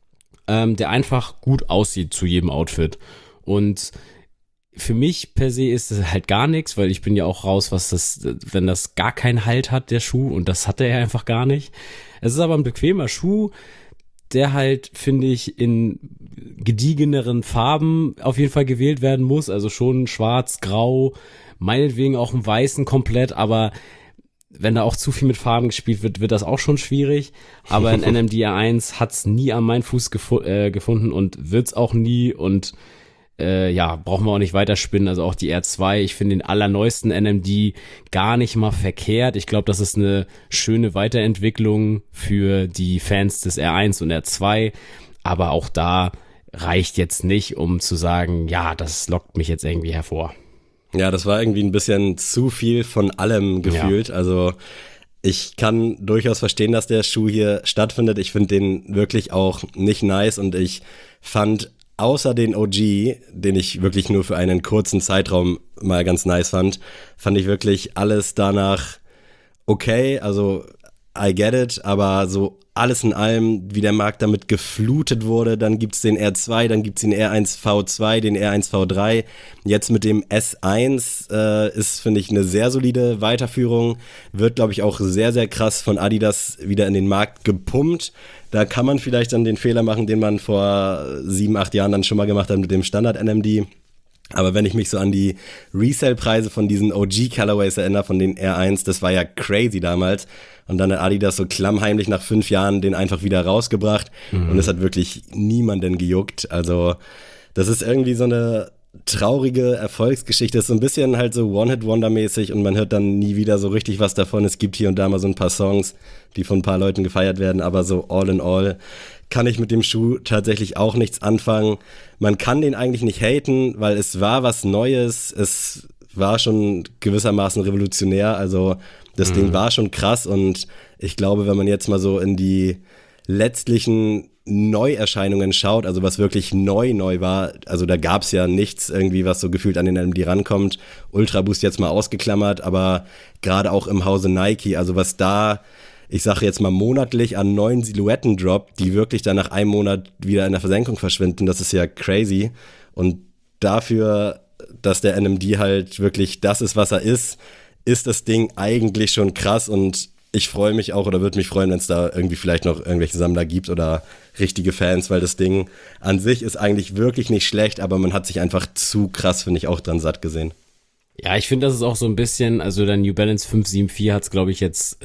der einfach gut aussieht zu jedem Outfit. Und für mich per se ist es halt gar nichts, weil ich bin ja auch raus, wenn das gar keinen Halt hat, der Schuh, und das hat er ja einfach gar nicht. Es ist aber ein bequemer Schuh, der halt, finde ich, in gediegeneren Farben auf jeden Fall gewählt werden muss, also schon schwarz, grau, meinetwegen auch im weißen komplett, aber wenn da auch zu viel mit Farben gespielt wird, wird das auch schon schwierig. Aber ein NMD R1 hat's nie an meinen Fuß gefunden und wird's auch nie, und brauchen wir auch nicht weiterspinnen. Also auch die R2, ich finde den allerneuesten NMD gar nicht mal verkehrt. Ich glaube, das ist eine schöne Weiterentwicklung für die Fans des R1 und R2. Aber auch da reicht jetzt nicht, um zu sagen, ja, das lockt mich jetzt irgendwie hervor. Ja, das war irgendwie ein bisschen zu viel von allem gefühlt. Ja. Also ich kann durchaus verstehen, dass der Schuh hier stattfindet. Ich finde den wirklich auch nicht nice, und ich fand außer den OG, den ich wirklich nur für einen kurzen Zeitraum mal ganz nice fand ich wirklich alles danach okay, also I get it, aber so alles in allem, wie der Markt damit geflutet wurde, dann gibt's den R2, dann gibt's den R1 V2, den R1 V3, jetzt mit dem S1 ist, finde ich, eine sehr solide Weiterführung, wird, glaube ich, auch sehr, sehr krass von Adidas wieder in den Markt gepumpt. Da kann man vielleicht dann den Fehler machen, den man vor 7, 8 Jahren dann schon mal gemacht hat mit dem Standard-NMD. Aber wenn ich mich so an die Resale-Preise von diesen OG-Colorways erinnere, von den R1, das war ja crazy damals. Und dann hat Adidas so klammheimlich nach 5 Jahren den einfach wieder rausgebracht. Und es hat wirklich niemanden gejuckt. Also das ist irgendwie so eine traurige Erfolgsgeschichte. Das ist so ein bisschen halt so One-Hit-Wonder-mäßig, und man hört dann nie wieder so richtig was davon. Es gibt hier und da mal so ein paar Songs, die von ein paar Leuten gefeiert werden, aber so all in all kann ich mit dem Schuh tatsächlich auch nichts anfangen. Man kann den eigentlich nicht haten, weil es war was Neues, es war schon gewissermaßen revolutionär, also das Ding war schon krass, und ich glaube, wenn man jetzt mal so in die letztlichen Neuerscheinungen schaut, also was wirklich neu war, also da gab es ja nichts irgendwie, was so gefühlt an den NMD rankommt. Ultra Boost jetzt mal ausgeklammert, aber gerade auch im Hause Nike, also was da, ich sage jetzt mal monatlich an neuen Silhouetten droppt, die wirklich dann nach einem Monat wieder in der Versenkung verschwinden, das ist ja crazy. Und dafür, dass der NMD halt wirklich das ist, was er ist das Ding eigentlich schon krass und ich freue mich auch oder würde mich freuen, wenn es da irgendwie vielleicht noch irgendwelche Sammler gibt oder richtige Fans, weil das Ding an sich ist eigentlich wirklich nicht schlecht, aber man hat sich einfach zu krass, finde ich, auch dran satt gesehen. Ja, ich finde, das ist auch so ein bisschen, also der New Balance 574 hat's, glaube ich, jetzt,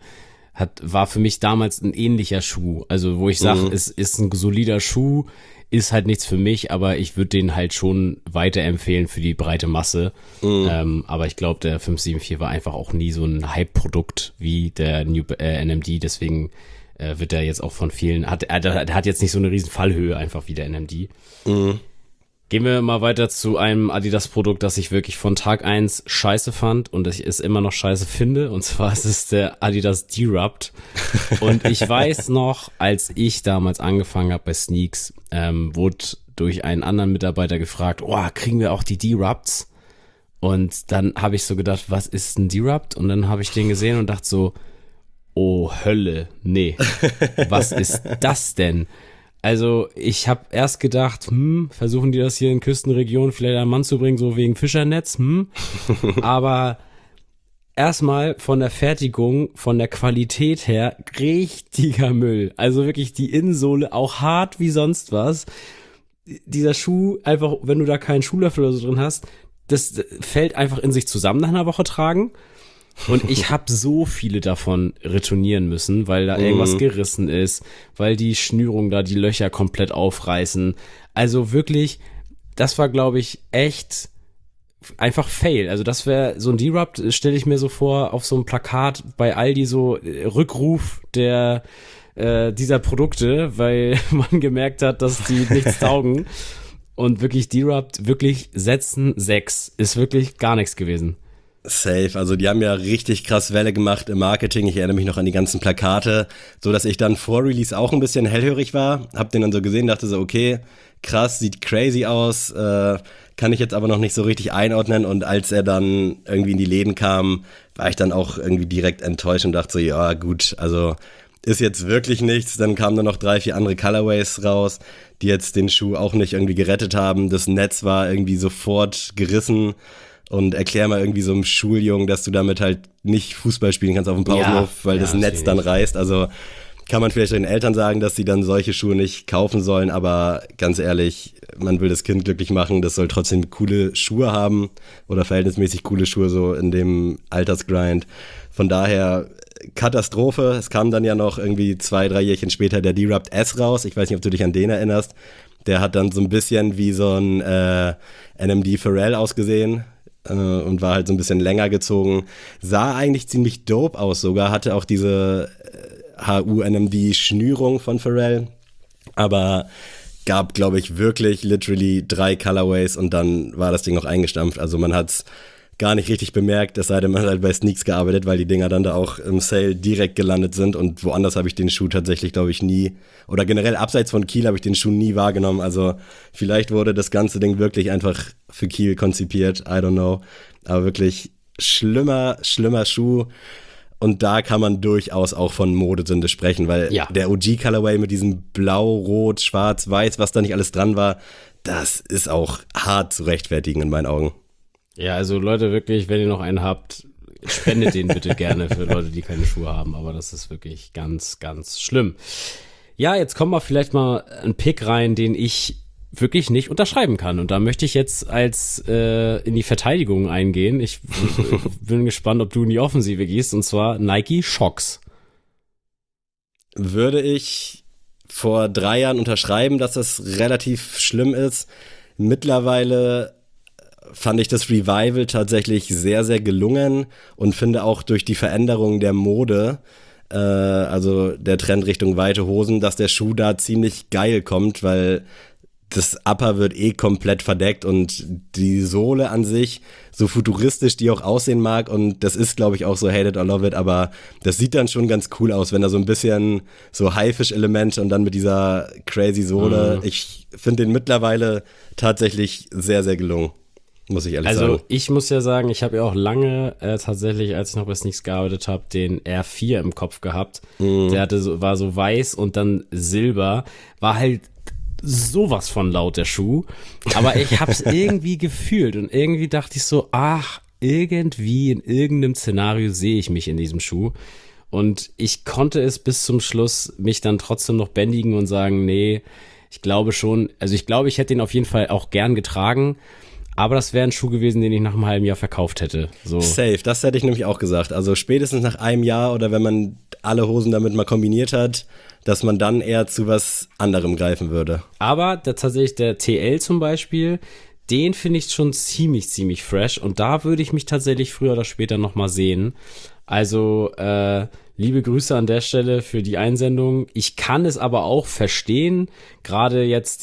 war für mich damals ein ähnlicher Schuh. Also wo ich sage, es ist ein solider Schuh, ist halt nichts für mich, aber ich würde den halt schon weiterempfehlen für die breite Masse. Aber ich glaube, der 574 war einfach auch nie so ein Hype-Produkt wie der New NMD, deswegen wird er jetzt auch von vielen, hat jetzt nicht so eine riesen Fallhöhe einfach wie der NMD. Gehen wir mal weiter zu einem Adidas-Produkt, das ich wirklich von Tag 1 scheiße fand und ich es immer noch scheiße finde. Und zwar ist es der Adidas Derupt. Und ich weiß noch, als ich damals angefangen habe bei Sneaks, wurde durch einen anderen Mitarbeiter gefragt, kriegen wir auch die Derupts? Und dann habe ich so gedacht, was ist ein Derupt? Und dann habe ich den gesehen und dachte so, oh Hölle, nee, was ist das denn? Also ich habe erst gedacht, versuchen die das hier in Küstenregionen vielleicht an Mann zu bringen, so wegen Fischernetz, aber erstmal von der Fertigung, von der Qualität her, richtiger Müll. Also wirklich die Innensohle auch hart wie sonst was. Dieser Schuh, einfach, wenn du da keinen Schuhlöffel oder so drin hast, das fällt einfach in sich zusammen nach einer Woche tragen. Und ich habe so viele davon retournieren müssen, weil da irgendwas gerissen ist, weil die Schnürungen da die Löcher komplett aufreißen. Also wirklich, das war, glaube ich, echt einfach Fail. Also das wäre so ein Derupt, stelle ich mir so vor, auf so einem Plakat bei Aldi so Rückruf dieser Produkte, weil man gemerkt hat, dass die nichts taugen. Und wirklich Derupt, wirklich setzen 6, ist wirklich gar nichts gewesen. Safe, also die haben ja richtig krass Welle gemacht im Marketing, ich erinnere mich noch an die ganzen Plakate, so dass ich dann vor Release auch ein bisschen hellhörig war, hab den dann so gesehen, dachte so, okay, krass, sieht crazy aus, kann ich jetzt aber noch nicht so richtig einordnen und als er dann irgendwie in die Läden kam, war ich dann auch irgendwie direkt enttäuscht und dachte so, ja gut, also ist jetzt wirklich nichts, dann kamen dann noch 3, 4 andere Colorways raus, die jetzt den Schuh auch nicht irgendwie gerettet haben, das Netz war irgendwie sofort gerissen. Und erklär mal irgendwie so einem Schuljungen, dass du damit halt nicht Fußball spielen kannst auf dem Pausenhof, weil das Netz dann reißt. Also kann man vielleicht den Eltern sagen, dass sie dann solche Schuhe nicht kaufen sollen, aber ganz ehrlich, man will das Kind glücklich machen, das soll trotzdem coole Schuhe haben oder verhältnismäßig coole Schuhe so in dem Altersgrind. Von daher Katastrophe. Es kam dann ja noch irgendwie 2, 3 Jährchen später der Derupt S raus. Ich weiß nicht, ob du dich an den erinnerst. Der hat dann so ein bisschen wie so ein NMD Pharrell ausgesehen. Und war halt so ein bisschen länger gezogen. Sah eigentlich ziemlich dope aus sogar, hatte auch diese HU-NMD-Schnürung von Pharrell, aber gab, glaube ich, wirklich literally 3 Colorways und dann war das Ding noch eingestampft. Also man hat's gar nicht richtig bemerkt, es sei denn, man hat halt bei Sneaks gearbeitet, weil die Dinger dann da auch im Sale direkt gelandet sind und woanders habe ich den Schuh tatsächlich, glaube ich, nie, oder generell abseits von Kiel habe ich den Schuh nie wahrgenommen, also vielleicht wurde das ganze Ding wirklich einfach für Kiel konzipiert, I don't know, aber wirklich schlimmer Schuh und da kann man durchaus auch von Modesünde sprechen, weil der OG-Colorway mit diesem Blau, Rot, Schwarz, Weiß, was da nicht alles dran war, das ist auch hart zu rechtfertigen in meinen Augen. Ja, also Leute, wirklich, wenn ihr noch einen habt, spendet den bitte gerne für Leute, die keine Schuhe haben. Aber das ist wirklich ganz, ganz schlimm. Ja, jetzt kommen wir vielleicht mal einen Pick rein, den ich wirklich nicht unterschreiben kann. Und da möchte ich jetzt in die Verteidigung eingehen. Ich bin gespannt, ob du in die Offensive gehst. Und zwar Nike Shox. Würde ich vor 3 Jahren unterschreiben, dass das relativ schlimm ist. Mittlerweile fand ich das Revival tatsächlich sehr, sehr gelungen und finde auch durch die Veränderung der Mode, also der Trend Richtung weite Hosen, dass der Schuh da ziemlich geil kommt, weil das Upper wird komplett verdeckt und die Sohle an sich, so futuristisch die auch aussehen mag, und das ist, glaube ich, auch so Hate It or Love It, aber das sieht dann schon ganz cool aus, wenn da so ein bisschen so Haifisch-Elemente und dann mit dieser crazy Sohle. Ich finde den mittlerweile tatsächlich sehr, sehr gelungen, muss ich ehrlich sagen. Also ich muss ja sagen, ich habe ja auch lange tatsächlich, als ich noch bei Sneaks gearbeitet habe, den R4 im Kopf gehabt. Der war so weiß und dann Silber, war halt sowas von laut, der Schuh, aber ich hab's irgendwie gefühlt und irgendwie dachte ich so, irgendwie in irgendeinem Szenario sehe ich mich in diesem Schuh, und ich konnte es bis zum Schluss mich dann trotzdem noch bändigen und sagen, nee, ich glaube schon, also ich glaube, ich hätte den auf jeden Fall auch gern getragen, aber das wäre ein Schuh gewesen, den ich nach einem halben Jahr verkauft hätte. So. Safe, das hätte ich nämlich auch gesagt. Also spätestens nach einem Jahr oder wenn man alle Hosen damit mal kombiniert hat, dass man dann eher zu was anderem greifen würde. Aber tatsächlich der TL zum Beispiel, den finde ich schon ziemlich, ziemlich fresh, und da würde ich mich tatsächlich früher oder später nochmal sehen. Also liebe Grüße an der Stelle für die Einsendung. Ich kann es aber auch verstehen, gerade jetzt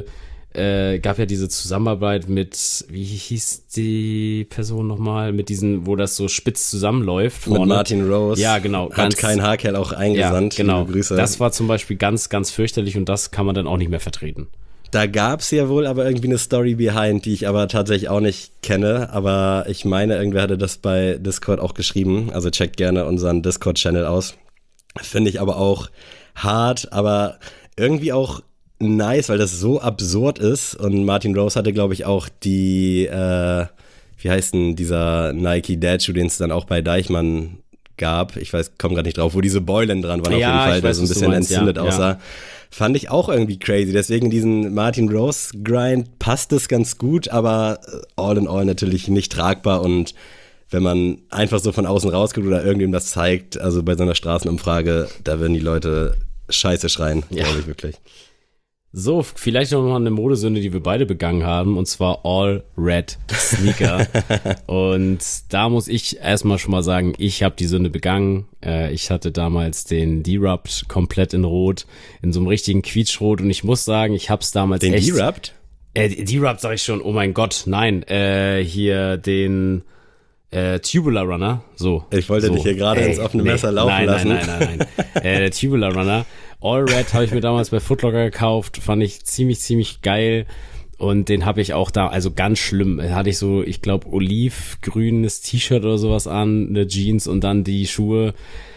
gab ja diese Zusammenarbeit mit, wie hieß die Person nochmal, mit diesen, wo das so spitz zusammenläuft vorne. Mit Martin Rose. Ja, genau. Hat kein Haarkerl auch eingesandt. Ja, genau. Liebe Grüße. Das war zum Beispiel ganz, ganz fürchterlich, und das kann man dann auch nicht mehr vertreten. Da gab's ja wohl aber irgendwie eine Story behind, die ich aber tatsächlich auch nicht kenne, aber ich meine, irgendwer hatte das bei Discord auch geschrieben, also checkt gerne unseren Discord-Channel aus. Finde ich aber auch hart, aber irgendwie auch nice, weil das so absurd ist, und Martin Rose hatte, glaube ich, auch die, wie heißt denn dieser Nike Dad-Schuh, den es dann auch bei Deichmann gab, ich komme gerade nicht drauf, wo diese Beulen dran waren, auf jeden Fall, der so ein bisschen entzündet aussah. Ja. Fand ich auch irgendwie crazy, deswegen diesen Martin Rose Grind passt es ganz gut, aber all in all natürlich nicht tragbar, und wenn man einfach so von außen rausguckt oder irgendjemandem das zeigt, also bei so einer Straßenumfrage, da würden die Leute Scheiße schreien, glaube ich wirklich. So, vielleicht noch mal eine Modesünde, die wir beide begangen haben, und zwar All Red Sneaker. Und da muss ich erstmal schon mal sagen, ich habe die Sünde begangen. Ich hatte damals den D-Rupt komplett in Rot, in so einem richtigen Quietschrot, und ich muss sagen, ich hab's damals den echt... Den D-Rupt? D-Rupt sag ich schon, oh mein Gott, nein, hier den Tubular Runner, so. Ich wollte dich hier gerade ins offene Messer laufen lassen. Nein. Der Tubular Runner. All Red habe ich mir damals bei Foot Locker gekauft, fand ich ziemlich, ziemlich geil, und den habe ich auch da, also ganz schlimm, hatte ich so, ich glaube, olivgrünes T-Shirt oder sowas an, eine Jeans und dann die Schuhe.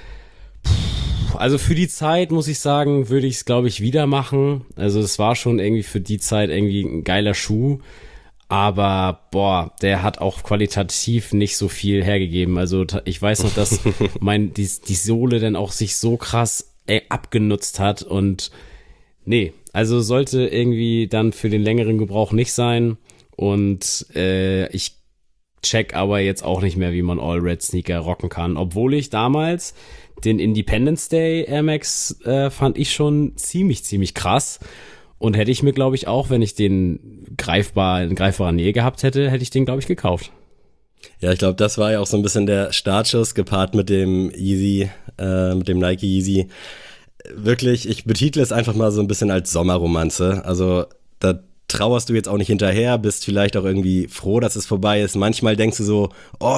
Also für die Zeit, muss ich sagen, würde ich es, glaube ich, wieder machen. Also es war schon irgendwie für die Zeit irgendwie ein geiler Schuh. Aber, der hat auch qualitativ nicht so viel hergegeben. Also ich weiß noch, dass die Sohle dann auch sich so krass abgenutzt hat, und nee, also sollte irgendwie dann für den längeren Gebrauch nicht sein, und ich check aber jetzt auch nicht mehr, wie man All Red Sneaker rocken kann, obwohl ich damals den Independence Day Air Max fand ich schon ziemlich, ziemlich krass. Und hätte ich mir, glaube ich, auch, wenn ich den in greifbarer Nähe gehabt hätte, hätte ich den, glaube ich, gekauft. Ja, ich glaube, das war ja auch so ein bisschen der Startschuss, gepaart mit dem Yeezy, mit dem Nike Yeezy. Wirklich, ich betitle es einfach mal so ein bisschen als Sommerromanze. Also da trauerst du jetzt auch nicht hinterher, bist vielleicht auch irgendwie froh, dass es vorbei ist. Manchmal denkst du so,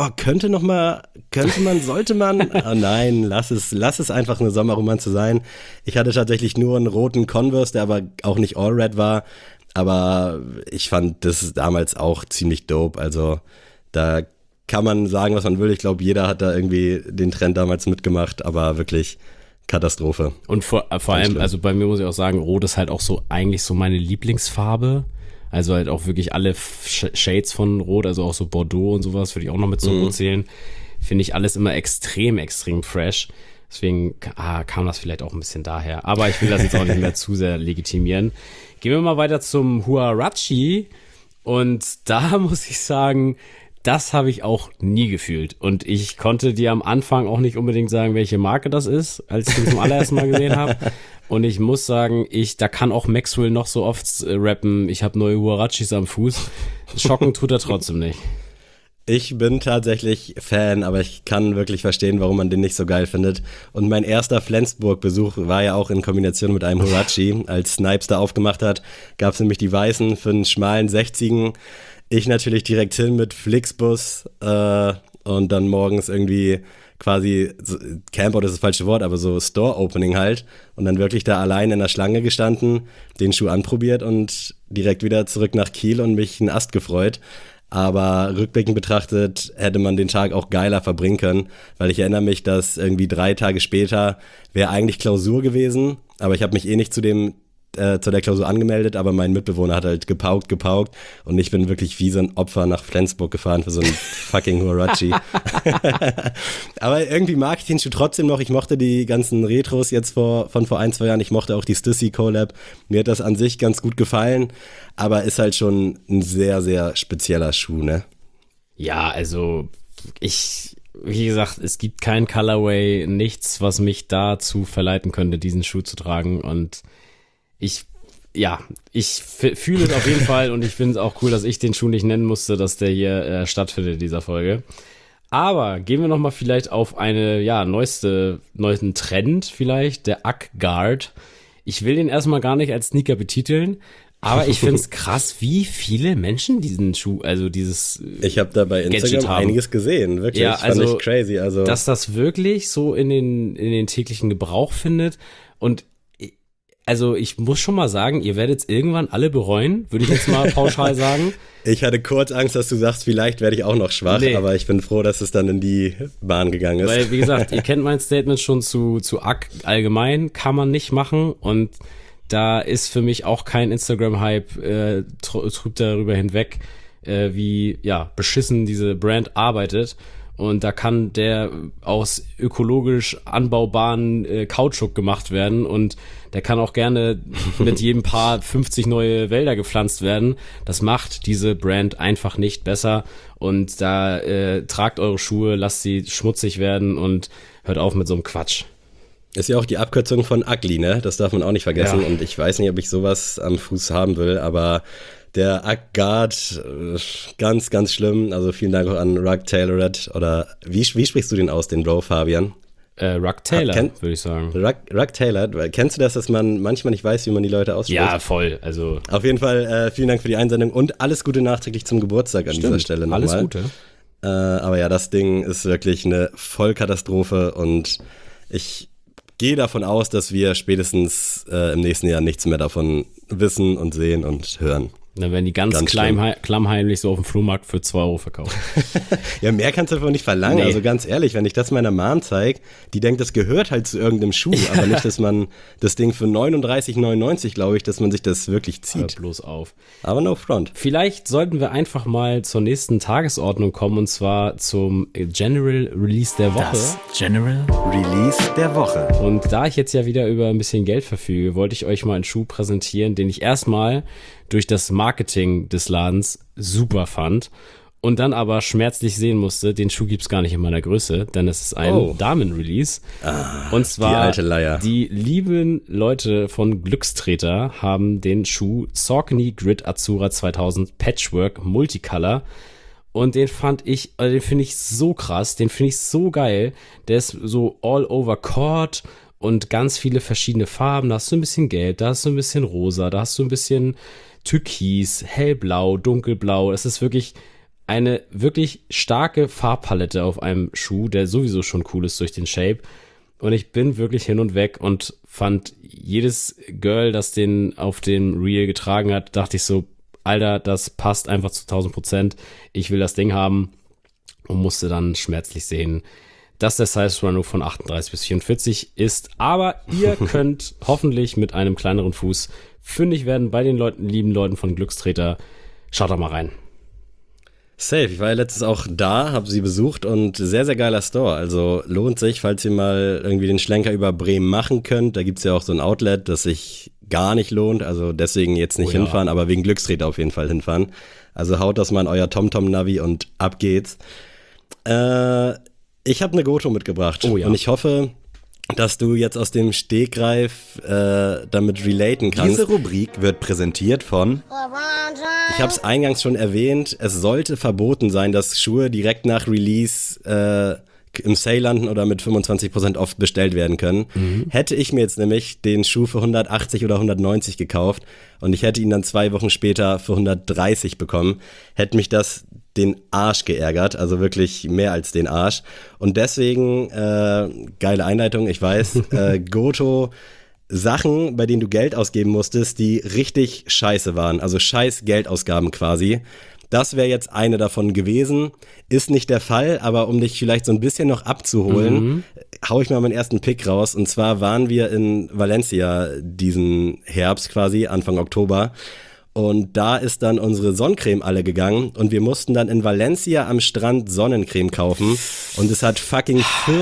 sollte man. Oh nein, lass es einfach eine Sommerromanze sein. Ich hatte tatsächlich nur einen roten Converse, der aber auch nicht All Red war. Aber ich fand das damals auch ziemlich dope. Also da kann man sagen, was man will. Ich glaube, jeder hat da irgendwie den Trend damals mitgemacht, aber wirklich Katastrophe. Und vor allem, also bei mir muss ich auch sagen, Rot ist halt auch so eigentlich so meine Lieblingsfarbe. Also halt auch wirklich alle Shades von Rot, also auch so Bordeaux und sowas, würde ich auch noch mit zu Rot zählen. Finde ich alles immer extrem, extrem fresh. Deswegen kam das vielleicht auch ein bisschen daher. Aber ich will das jetzt auch nicht mehr zu sehr legitimieren. Gehen wir mal weiter zum Huarachi. Und da muss ich sagen, das habe ich auch nie gefühlt. Und ich konnte dir am Anfang auch nicht unbedingt sagen, welche Marke das ist, als ich den zum allerersten Mal gesehen habe. Und ich muss sagen, da kann auch Maxwell noch so oft rappen, ich habe neue Huarachis am Fuß. Schocken tut er trotzdem nicht. Ich bin tatsächlich Fan, aber ich kann wirklich verstehen, warum man den nicht so geil findet. Und mein erster Flensburg-Besuch war ja auch in Kombination mit einem Huarachi. Als Snipes da aufgemacht hat, gab es nämlich die Weißen für einen schmalen 60. Ich natürlich direkt hin mit Flixbus und dann morgens irgendwie quasi, Campout ist das falsche Wort, aber so Store-Opening halt. Und dann wirklich da allein in der Schlange gestanden, den Schuh anprobiert und direkt wieder zurück nach Kiel und mich einen Ast gefreut. Aber rückblickend betrachtet hätte man den Tag auch geiler verbringen können, weil ich erinnere mich, dass irgendwie 3 Tage später wäre eigentlich Klausur gewesen, aber ich habe mich nicht zu der Klausur angemeldet, aber mein Mitbewohner hat halt gepaukt und ich bin wirklich wie so ein Opfer nach Flensburg gefahren für so einen fucking Huarachi. Aber irgendwie mag ich den Schuh trotzdem noch. Ich mochte die ganzen Retros jetzt von vor 1-2 Jahren. Ich mochte auch die Stussy Collab. Mir hat das an sich ganz gut gefallen, aber ist halt schon ein sehr, sehr spezieller Schuh, ne? Ja, also wie gesagt, es gibt kein Colorway, nichts, was mich dazu verleiten könnte, diesen Schuh zu tragen und ich fühle es auf jeden Fall und ich finde es auch cool, dass ich den Schuh nicht nennen musste, dass der hier stattfindet in dieser Folge. Aber gehen wir nochmal vielleicht auf einen neuesten Trend vielleicht, der Ugg Guard. Ich will den erstmal gar nicht als Sneaker betiteln, aber ich finde es krass, wie viele Menschen diesen Schuh, also dieses Ich habe da bei Instagram einiges gesehen, wirklich, ja, also, fand ich crazy. Also dass das wirklich so in den täglichen Gebrauch findet und also ich muss schon mal sagen, ihr werdet es irgendwann alle bereuen, würde ich jetzt mal pauschal sagen. Ich hatte kurz Angst, dass du sagst, vielleicht werde ich auch noch schwach, aber ich bin froh, dass es dann in die Bahn gegangen ist. Weil, wie gesagt, ihr kennt mein Statement schon zu Ugg allgemein, kann man nicht machen und da ist für mich auch kein Instagram-Hype, trübt darüber hinweg, wie beschissen diese Brand arbeitet. Und da kann der aus ökologisch anbaubaren Kautschuk gemacht werden und der kann auch gerne mit jedem Paar 50 neue Wälder gepflanzt werden. Das macht diese Brand einfach nicht besser und da tragt eure Schuhe, lasst sie schmutzig werden und hört auf mit so einem Quatsch. Ist ja auch die Abkürzung von Ugly, ne? Das darf man auch nicht vergessen und ich weiß nicht, ob ich sowas am Fuß haben will, aber der Ugg Guard, ganz, ganz schlimm. Also vielen Dank auch an Rug Tailored. Oder wie sprichst du den aus, den Bro, Fabian? Rug Taylor, würde ich sagen. Rug Tailored. Kennst du das, dass man manchmal nicht weiß, wie man die Leute ausspricht? Ja, voll. Also auf jeden Fall vielen Dank für die Einsendung und alles Gute nachträglich zum Geburtstag an dieser Stelle nochmal. Alles Gute. Aber ja, das Ding ist wirklich eine Vollkatastrophe und ich gehe davon aus, dass wir spätestens im nächsten Jahr nichts mehr davon wissen und sehen und hören. Dann werden die ganz klammheimlich so auf dem Flohmarkt für 2 Euro verkauft. Ja, mehr kannst du davon nicht verlangen. Nee. Also ganz ehrlich, wenn ich das meiner Mom zeige, die denkt, das gehört halt zu irgendeinem Schuh, aber nicht, dass man das Ding für 39,99, glaube ich, dass man sich das wirklich zieht. Hör bloß auf. Aber no front. Vielleicht sollten wir einfach mal zur nächsten Tagesordnung kommen und zwar zum General Release der Woche. Das General Release der Woche. Und da ich jetzt ja wieder über ein bisschen Geld verfüge, wollte ich euch mal einen Schuh präsentieren, den ich erstmal durch das Marketing des Ladens super fand und dann aber schmerzlich sehen musste, den Schuh gibt's gar nicht in meiner Größe, denn es ist ein Damen-Release. Und zwar die alte Leier. Die lieben Leute von Glückstreter haben den Schuh Saucony Grid Azura 2000 Patchwork Multicolor und den finde ich so krass, den finde ich so geil. Der ist so all over Cord und ganz viele verschiedene Farben. Da hast du ein bisschen Gelb, da hast du ein bisschen Rosa, da hast du ein bisschen Türkis, Hellblau, Dunkelblau. Es ist wirklich eine wirklich starke Farbpalette auf einem Schuh, der sowieso schon cool ist durch den Shape. Und ich bin wirklich hin und weg und fand jedes Girl, das den auf dem Reel getragen hat, dachte ich so, Alter, das passt einfach zu 1000%. Ich will das Ding haben und musste dann schmerzlich sehen, dass der Size Run von 38 bis 44 ist. Aber ihr könnt hoffentlich mit einem kleineren Fuß fündig werden bei den lieben Leuten von Glückstreter. Schaut doch mal rein. Safe, ich war ja letztens auch da, habe sie besucht und sehr, sehr geiler Store. Also lohnt sich, falls ihr mal irgendwie den Schlenker über Bremen machen könnt. Da gibt's ja auch so ein Outlet, das sich gar nicht lohnt. Also deswegen jetzt nicht hinfahren, aber wegen Glückstreter auf jeden Fall hinfahren. Also haut das mal in euer TomTom-Navi und ab geht's. Ich habe eine Goto mitgebracht und ich hoffe, dass du jetzt aus dem Stegreif damit relaten kannst. Diese Rubrik wird präsentiert von... Ich habe es eingangs schon erwähnt, es sollte verboten sein, dass Schuhe direkt nach Release im Sale landen oder mit 25% off bestellt werden können. Hätte ich mir jetzt nämlich den Schuh für 180 oder 190 gekauft und ich hätte ihn dann 2 Wochen später für 130 bekommen, hätte mich das den Arsch geärgert, also wirklich mehr als den Arsch. Und deswegen, geile Einleitung, ich weiß, Goto, Sachen, bei denen du Geld ausgeben musstest, die richtig scheiße waren, also scheiß Geldausgaben quasi. Das wäre jetzt eine davon gewesen. Ist nicht der Fall, aber um dich vielleicht so ein bisschen noch abzuholen, hau ich mal meinen ersten Pick raus. Und zwar waren wir in Valencia diesen Herbst quasi, Anfang Oktober. Und da ist dann unsere Sonnencreme alle gegangen und wir mussten dann in Valencia am Strand Sonnencreme kaufen und es hat fucking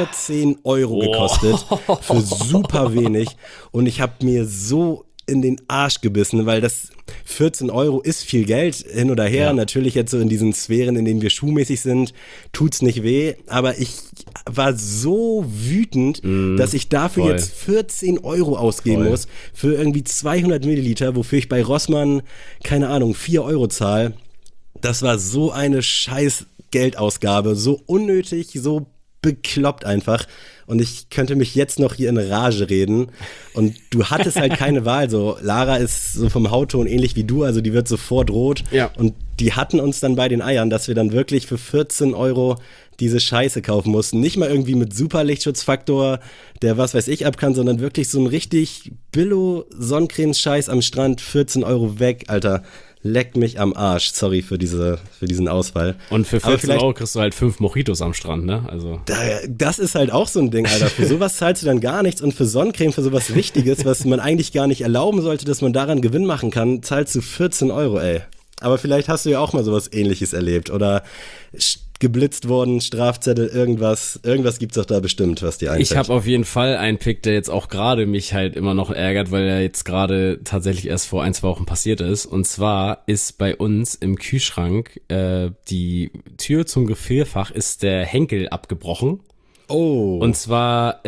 14 Euro gekostet für super wenig und ich habe mir so in den Arsch gebissen, weil das 14 Euro ist viel Geld hin oder her. Ja. Natürlich jetzt so in diesen Sphären, in denen wir schuhmäßig sind, tut's nicht weh. Aber ich war so wütend, dass ich dafür jetzt 14 Euro ausgeben muss für irgendwie 200 Milliliter, wofür ich bei Rossmann, keine Ahnung, 4 Euro zahle. Das war so eine scheiß Geldausgabe, so unnötig, so bekloppt einfach. Und ich könnte mich jetzt noch hier in Rage reden. Und du hattest halt keine Wahl. So, Lara ist so vom Hautton ähnlich wie du, also die wird sofort rot. Ja. Und die hatten uns dann bei den Eiern, dass wir dann wirklich für 14 Euro diese Scheiße kaufen mussten. Nicht mal irgendwie mit Superlichtschutzfaktor, der was weiß ich ab kann, sondern wirklich so ein richtig Billo-Sonnencreme-Scheiß am Strand, 14 Euro weg, Alter. Leck mich am Arsch. Sorry für diesen Ausfall. Und für 14 Euro kriegst du halt 5 Mojitos am Strand, ne? Also. Das ist halt auch so ein Ding, Alter. Für sowas zahlst du dann gar nichts und für Sonnencreme, für sowas Wichtiges, was man eigentlich gar nicht erlauben sollte, dass man daran Gewinn machen kann, zahlst du 14 Euro, ey. Aber vielleicht hast du ja auch mal sowas Ähnliches erlebt oder geblitzt worden, Strafzettel, irgendwas gibt's doch da bestimmt, was dir einfällt. Ich habe auf jeden Fall einen Pick, der jetzt auch gerade mich halt immer noch ärgert, weil er jetzt gerade tatsächlich erst vor 1-2 Wochen passiert ist. Und zwar ist bei uns im Kühlschrank die Tür zum Gefrierfach ist der Henkel abgebrochen. Oh. Und zwar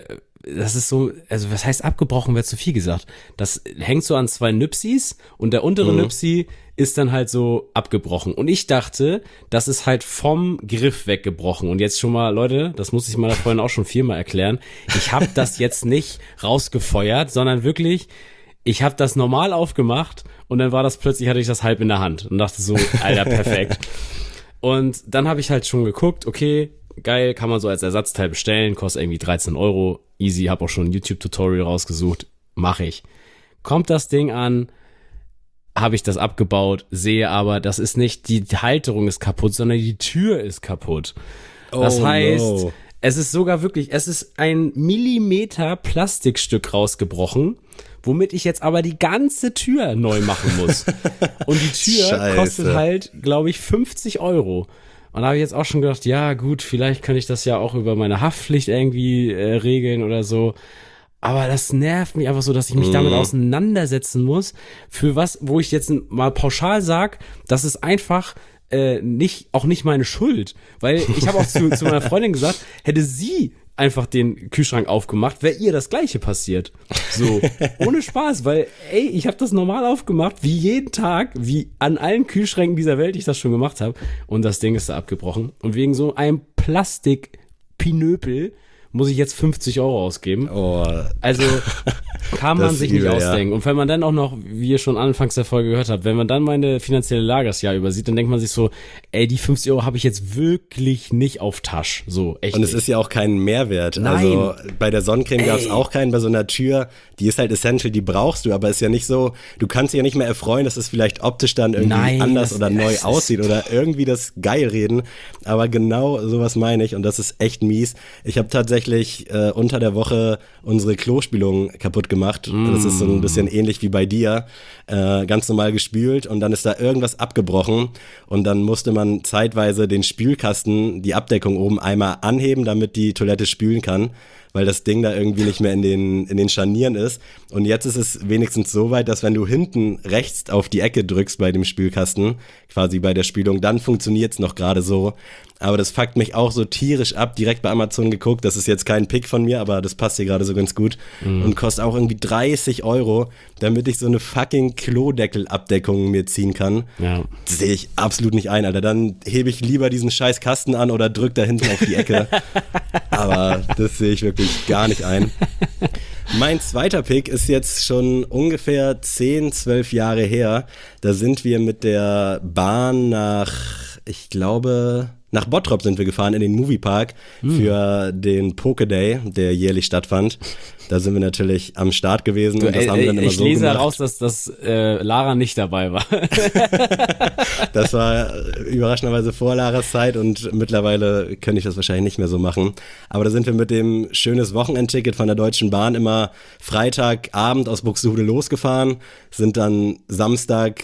das ist so, also was heißt abgebrochen, wäre zu viel gesagt. Das hängt so an 2 Nüpsis und der untere Nüpsi ist dann halt so abgebrochen. Und ich dachte, das ist halt vom Griff weggebrochen. Und jetzt schon mal, Leute, das muss ich mal vorhin auch schon 4-mal erklären. Ich habe das jetzt nicht rausgefeuert, sondern wirklich, ich habe das normal aufgemacht und dann war das plötzlich, hatte ich das halb in der Hand und dachte so, Alter, perfekt. Und dann habe ich halt schon geguckt, okay, geil, kann man so als Ersatzteil bestellen, kostet irgendwie 13 Euro, easy, hab auch schon ein YouTube-Tutorial rausgesucht, mache ich. Kommt das Ding an, habe ich das abgebaut, sehe aber, das ist nicht, die Halterung ist kaputt, sondern die Tür ist kaputt. Das heißt, es ist sogar wirklich, es ist ein Millimeter Plastikstück rausgebrochen, womit ich jetzt aber die ganze Tür neu machen muss. Und die Tür kostet halt, glaube ich, 50 Euro. Und da habe ich jetzt auch schon gedacht, ja gut, vielleicht kann ich das ja auch über meine Haftpflicht irgendwie regeln oder so. Aber das nervt mich einfach so, dass ich mich damit auseinandersetzen muss. Für was, wo ich jetzt mal pauschal sag, das ist einfach nicht meine Schuld. Weil ich habe auch zu meiner Freundin gesagt, hätte sie einfach den Kühlschrank aufgemacht, wäre ihr das Gleiche passiert. So, ohne Spaß, weil, ey, ich habe das normal aufgemacht, wie jeden Tag, wie an allen Kühlschränken dieser Welt ich das schon gemacht habe. Und das Ding ist da abgebrochen. Und wegen so einem Plastikpinöpel muss ich jetzt 50 Euro ausgeben. Oh. Also kann man sich nicht ausdenken. Ja. Und wenn man dann auch noch, wie ihr schon anfangs der Folge gehört habt, wenn man dann meine finanzielle Lage das Jahr übersieht, dann denkt man sich so, ey, die 50 Euro habe ich jetzt wirklich nicht auf Tasch. So, echt. Und es ist ja auch kein Mehrwert. Nein. Also bei der Sonnencreme gab es auch keinen, bei so einer Tür, die ist halt essential, die brauchst du, aber ist ja nicht so, du kannst dich ja nicht mehr erfreuen, dass es vielleicht optisch dann irgendwie anders oder neu aussieht oder irgendwie das geil reden. Aber genau sowas meine ich und das ist echt mies. Ich habe tatsächlich unter der Woche unsere Klospülung kaputt gemacht. Das ist so ein bisschen ähnlich wie bei dir. Ganz normal gespült und dann ist da irgendwas abgebrochen und dann musste man zeitweise den Spülkasten, die Abdeckung oben einmal anheben, damit die Toilette spülen kann, weil das Ding da irgendwie nicht mehr in den Scharnieren ist. Und jetzt ist es wenigstens so weit, dass wenn du hinten rechts auf die Ecke drückst bei dem Spülkasten, quasi bei der Spülung, dann funktioniert es noch gerade so. Aber das fuckt mich auch so tierisch ab. Direkt bei Amazon geguckt, das ist jetzt kein Pick von mir, aber das passt hier gerade so ganz gut. Und kostet auch irgendwie 30 €, damit ich so eine fucking Klodeckelabdeckung mir ziehen kann. Ja. Das sehe ich absolut nicht ein, Alter. Dann hebe ich lieber diesen scheiß Kasten an oder drück da hinten auf die Ecke. Aber das sehe ich wirklich gar nicht ein. Mein zweiter Pick ist jetzt schon ungefähr 10, 12 Jahre her. Da sind wir mit der Bahn nach Bottrop sind wir gefahren in den Moviepark für den Poké-Day, der jährlich stattfand. Da sind wir natürlich am Start gewesen und das haben wir dann immer so gemacht. Ich lese heraus, dass Lara nicht dabei war. Das war überraschenderweise vor Laras Zeit und mittlerweile könnte ich das wahrscheinlich nicht mehr so machen. Aber da sind wir mit dem schönes Wochenendticket von der Deutschen Bahn immer Freitagabend aus Buxtehude losgefahren, sind dann Samstag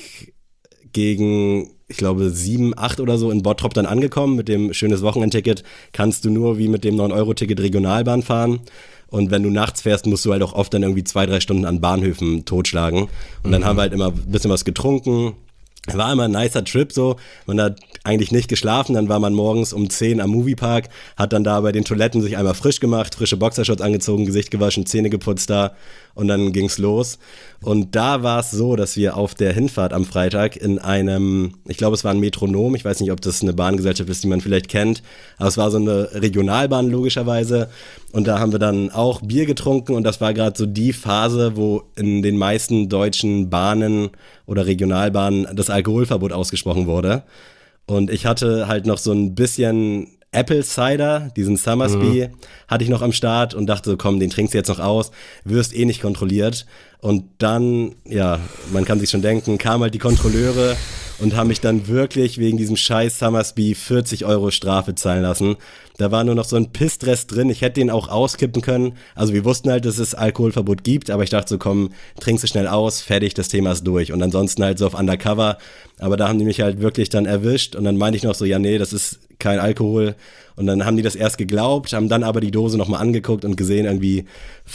gegen, ich glaube, 7, 8 oder so in Bottrop dann angekommen. Mit dem schönes Wochenendticket kannst du nur wie mit dem 9-Euro-Ticket Regionalbahn fahren. Und wenn du nachts fährst, musst du halt auch oft dann irgendwie 2, 3 Stunden an Bahnhöfen totschlagen. Und dann haben wir halt immer ein bisschen was getrunken. War immer ein nicer Trip so. Man hat eigentlich nicht geschlafen, dann war man morgens um 10 am Moviepark, hat dann da bei den Toiletten sich einmal frisch gemacht, frische Boxershorts angezogen, Gesicht gewaschen, Zähne geputzt da und dann ging's los. Und da war es so, dass wir auf der Hinfahrt am Freitag in einem, ich glaube es war ein Metronom, ich weiß nicht, ob das eine Bahngesellschaft ist, die man vielleicht kennt, aber es war so eine Regionalbahn logischerweise und da haben wir dann auch Bier getrunken und das war gerade so die Phase, wo in den meisten deutschen Bahnen oder Regionalbahnen das Alkoholverbot ausgesprochen wurde. Und ich hatte halt noch so ein bisschen Apple Cider, diesen Summersby, hatte ich noch am Start und dachte so, komm, den trinkst du jetzt noch aus, wirst eh nicht kontrolliert. Und dann, ja, man kann sich schon denken, kamen halt die Kontrolleure und haben mich dann wirklich wegen diesem scheiß Summersby 40 € Strafe zahlen lassen. Da war nur noch so ein Pistrest drin, ich hätte den auch auskippen können. Also wir wussten halt, dass es Alkoholverbot gibt, aber ich dachte so, komm, trinkst du schnell aus, fertig, das Thema ist durch. Und ansonsten halt so auf Undercover. Aber da haben die mich halt wirklich dann erwischt und dann meinte ich noch so, ja nee, das ist kein Alkohol. Und dann haben die das erst geglaubt, haben dann aber die Dose nochmal angeguckt und gesehen, irgendwie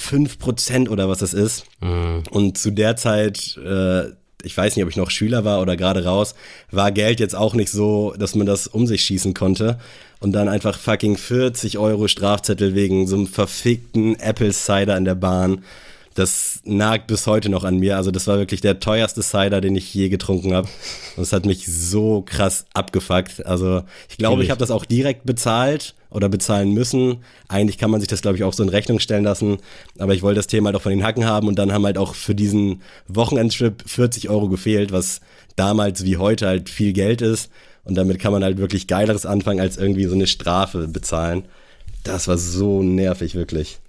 5% oder was das ist. Und zu der Zeit, ich weiß nicht, ob ich noch Schüler war oder gerade raus, war Geld jetzt auch nicht so, dass man das um sich schießen konnte. Und dann einfach fucking 40 € Strafzettel wegen so einem verfickten Apple Cider in der Bahn. Das nagt bis heute noch an mir. Also das war wirklich der teuerste Cider, den ich je getrunken habe. Und es hat mich so krass abgefuckt. Also ich glaube, ich habe das auch direkt bezahlt oder bezahlen müssen. Eigentlich kann man sich das, glaube ich, auch so in Rechnung stellen lassen. Aber ich wollte das Thema halt auch von den Hacken haben. Und dann haben halt auch für diesen Wochenendtrip 40 € gefehlt, was damals wie heute halt viel Geld ist. Und damit kann man halt wirklich Geileres anfangen, als irgendwie so eine Strafe bezahlen. Das war so nervig, wirklich.